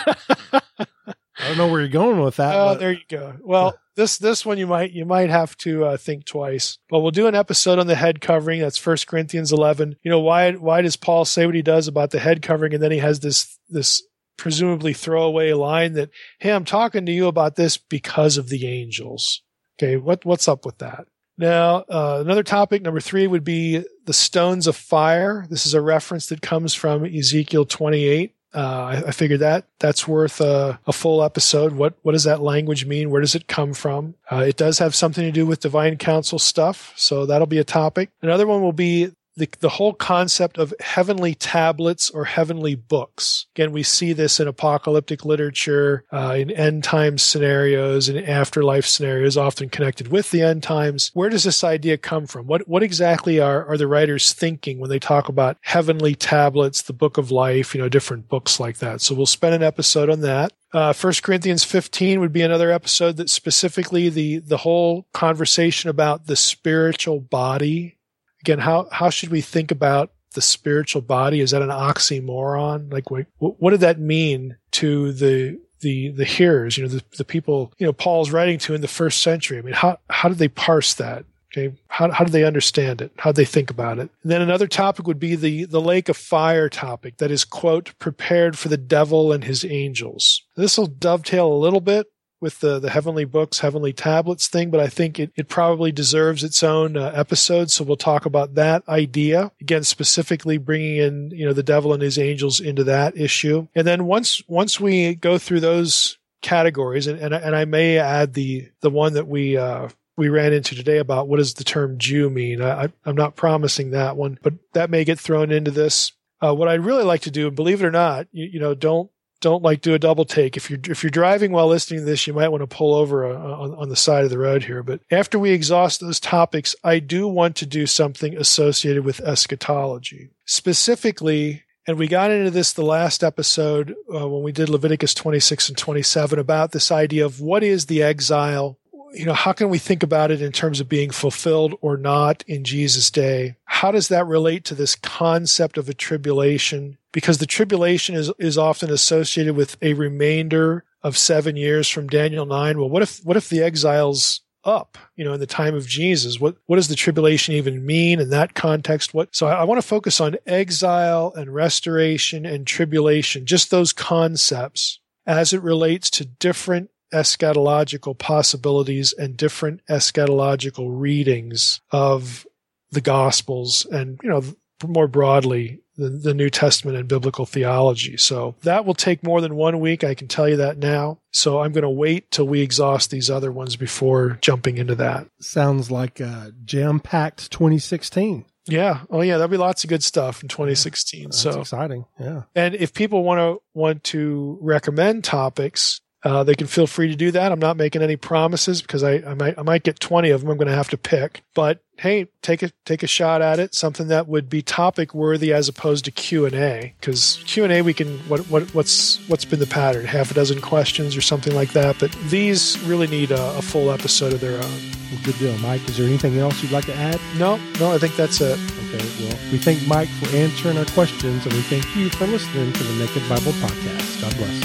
I don't know where you're going with that. Oh, but. There you go. Well, this this one you might you might have to uh, think twice. But we'll do an episode on the head covering. That's First Corinthians eleven. You know, why why does Paul say what he does about the head covering, and then he has this this presumably throwaway line that, hey, I'm talking to you about this because of the angels. Okay, what what's up with that? Now, uh, another topic, number three, would be the stones of fire. This is a reference that comes from Ezekiel twenty-eight. Uh, I, I figured that that's worth a, a full episode. What what does that language mean? Where does it come from? Uh, it does have something to do with divine council stuff, so that'll be a topic. Another one will be the, the whole concept of heavenly tablets or heavenly books. Again, we see this in apocalyptic literature, uh, in end times scenarios and afterlife scenarios, often connected with the end times. Where does this idea come from? What what exactly are, are the writers thinking when they talk about heavenly tablets, the book of life, you know, different books like that? So we'll spend an episode on that. Uh, First Corinthians fifteen would be another episode that specifically the, the whole conversation about the spiritual body. Again, how, how should we think about the spiritual body? Is that an oxymoron? Like, what, what did that mean to the, the, the hearers, you know, the, the people, you know, Paul's writing to in the first century? I mean, how, how did they parse that? Okay. How, how did they understand it? How did they think about it? And then another topic would be the, the lake of fire topic that is, quote, prepared for the devil and his angels. This will dovetail a little bit with the, the heavenly books, heavenly tablets thing, but I think it, it probably deserves its own uh, episode. So we'll talk about that idea. Again, specifically bringing in, you know, the devil and his angels into that issue. And then once, once we go through those categories, and, and, and I may add the, the one that we, uh, we ran into today about what does the term Jew mean. I, I'm not promising that one, but that may get thrown into this. Uh, what I'd really like to do, and believe it or not, you, you know, don't, Don't like do a double take. If you're if you're driving while listening to this, you might want to pull over uh, on, on the side of the road here. But after we exhaust those topics, I do want to do something associated with eschatology. Specifically, and we got into this the last episode uh, when we did Leviticus twenty-six and twenty-seven about this idea of what is the exile. You know, how can we think about it in terms of being fulfilled or not in Jesus' day? How does that relate to this concept of a tribulation? Because the tribulation is, is often associated with a remainder of seven years from Daniel nine. Well, what if, what if the exile's up, you know, in the time of Jesus? What, what does the tribulation even mean in that context? What, so I, I want to focus on exile and restoration and tribulation, just those concepts as it relates to different eschatological possibilities and different eschatological readings of the Gospels and, you know, more broadly, the, the New Testament and biblical theology. So that will take more than one week. I can tell you that now. So I'm going to wait till we exhaust these other ones before jumping into that. Sounds like a jam-packed twenty sixteen. Yeah. Oh, yeah. There'll be lots of good stuff in twenty sixteen. That's so exciting. Yeah. And if people want to want to recommend topics, Uh, they can feel free to do that. I'm not making any promises because I, I might I might get twenty of them I'm going to have to pick. But hey, take a take a shot at it. Something that would be topic worthy as opposed to Q and A. Because Q and A we can what what what's what's been the pattern? Half a dozen questions or something like that. But these really need a, a full episode of their own. Good deal, Mike. Is there anything else you'd like to add? No, no. I think that's it. Okay. Well, we thank Mike for answering our questions, and we thank you for listening to the Naked Bible Podcast. God bless.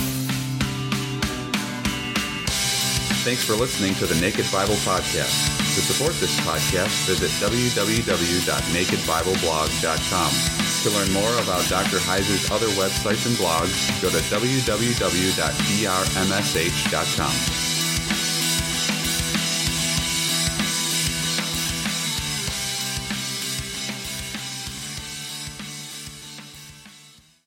Thanks for listening to the Naked Bible Podcast. To support this podcast, visit w w w dot naked bible blog dot com. To learn more about Doctor Heiser's other websites and blogs, go to w w w dot d r m s h dot com.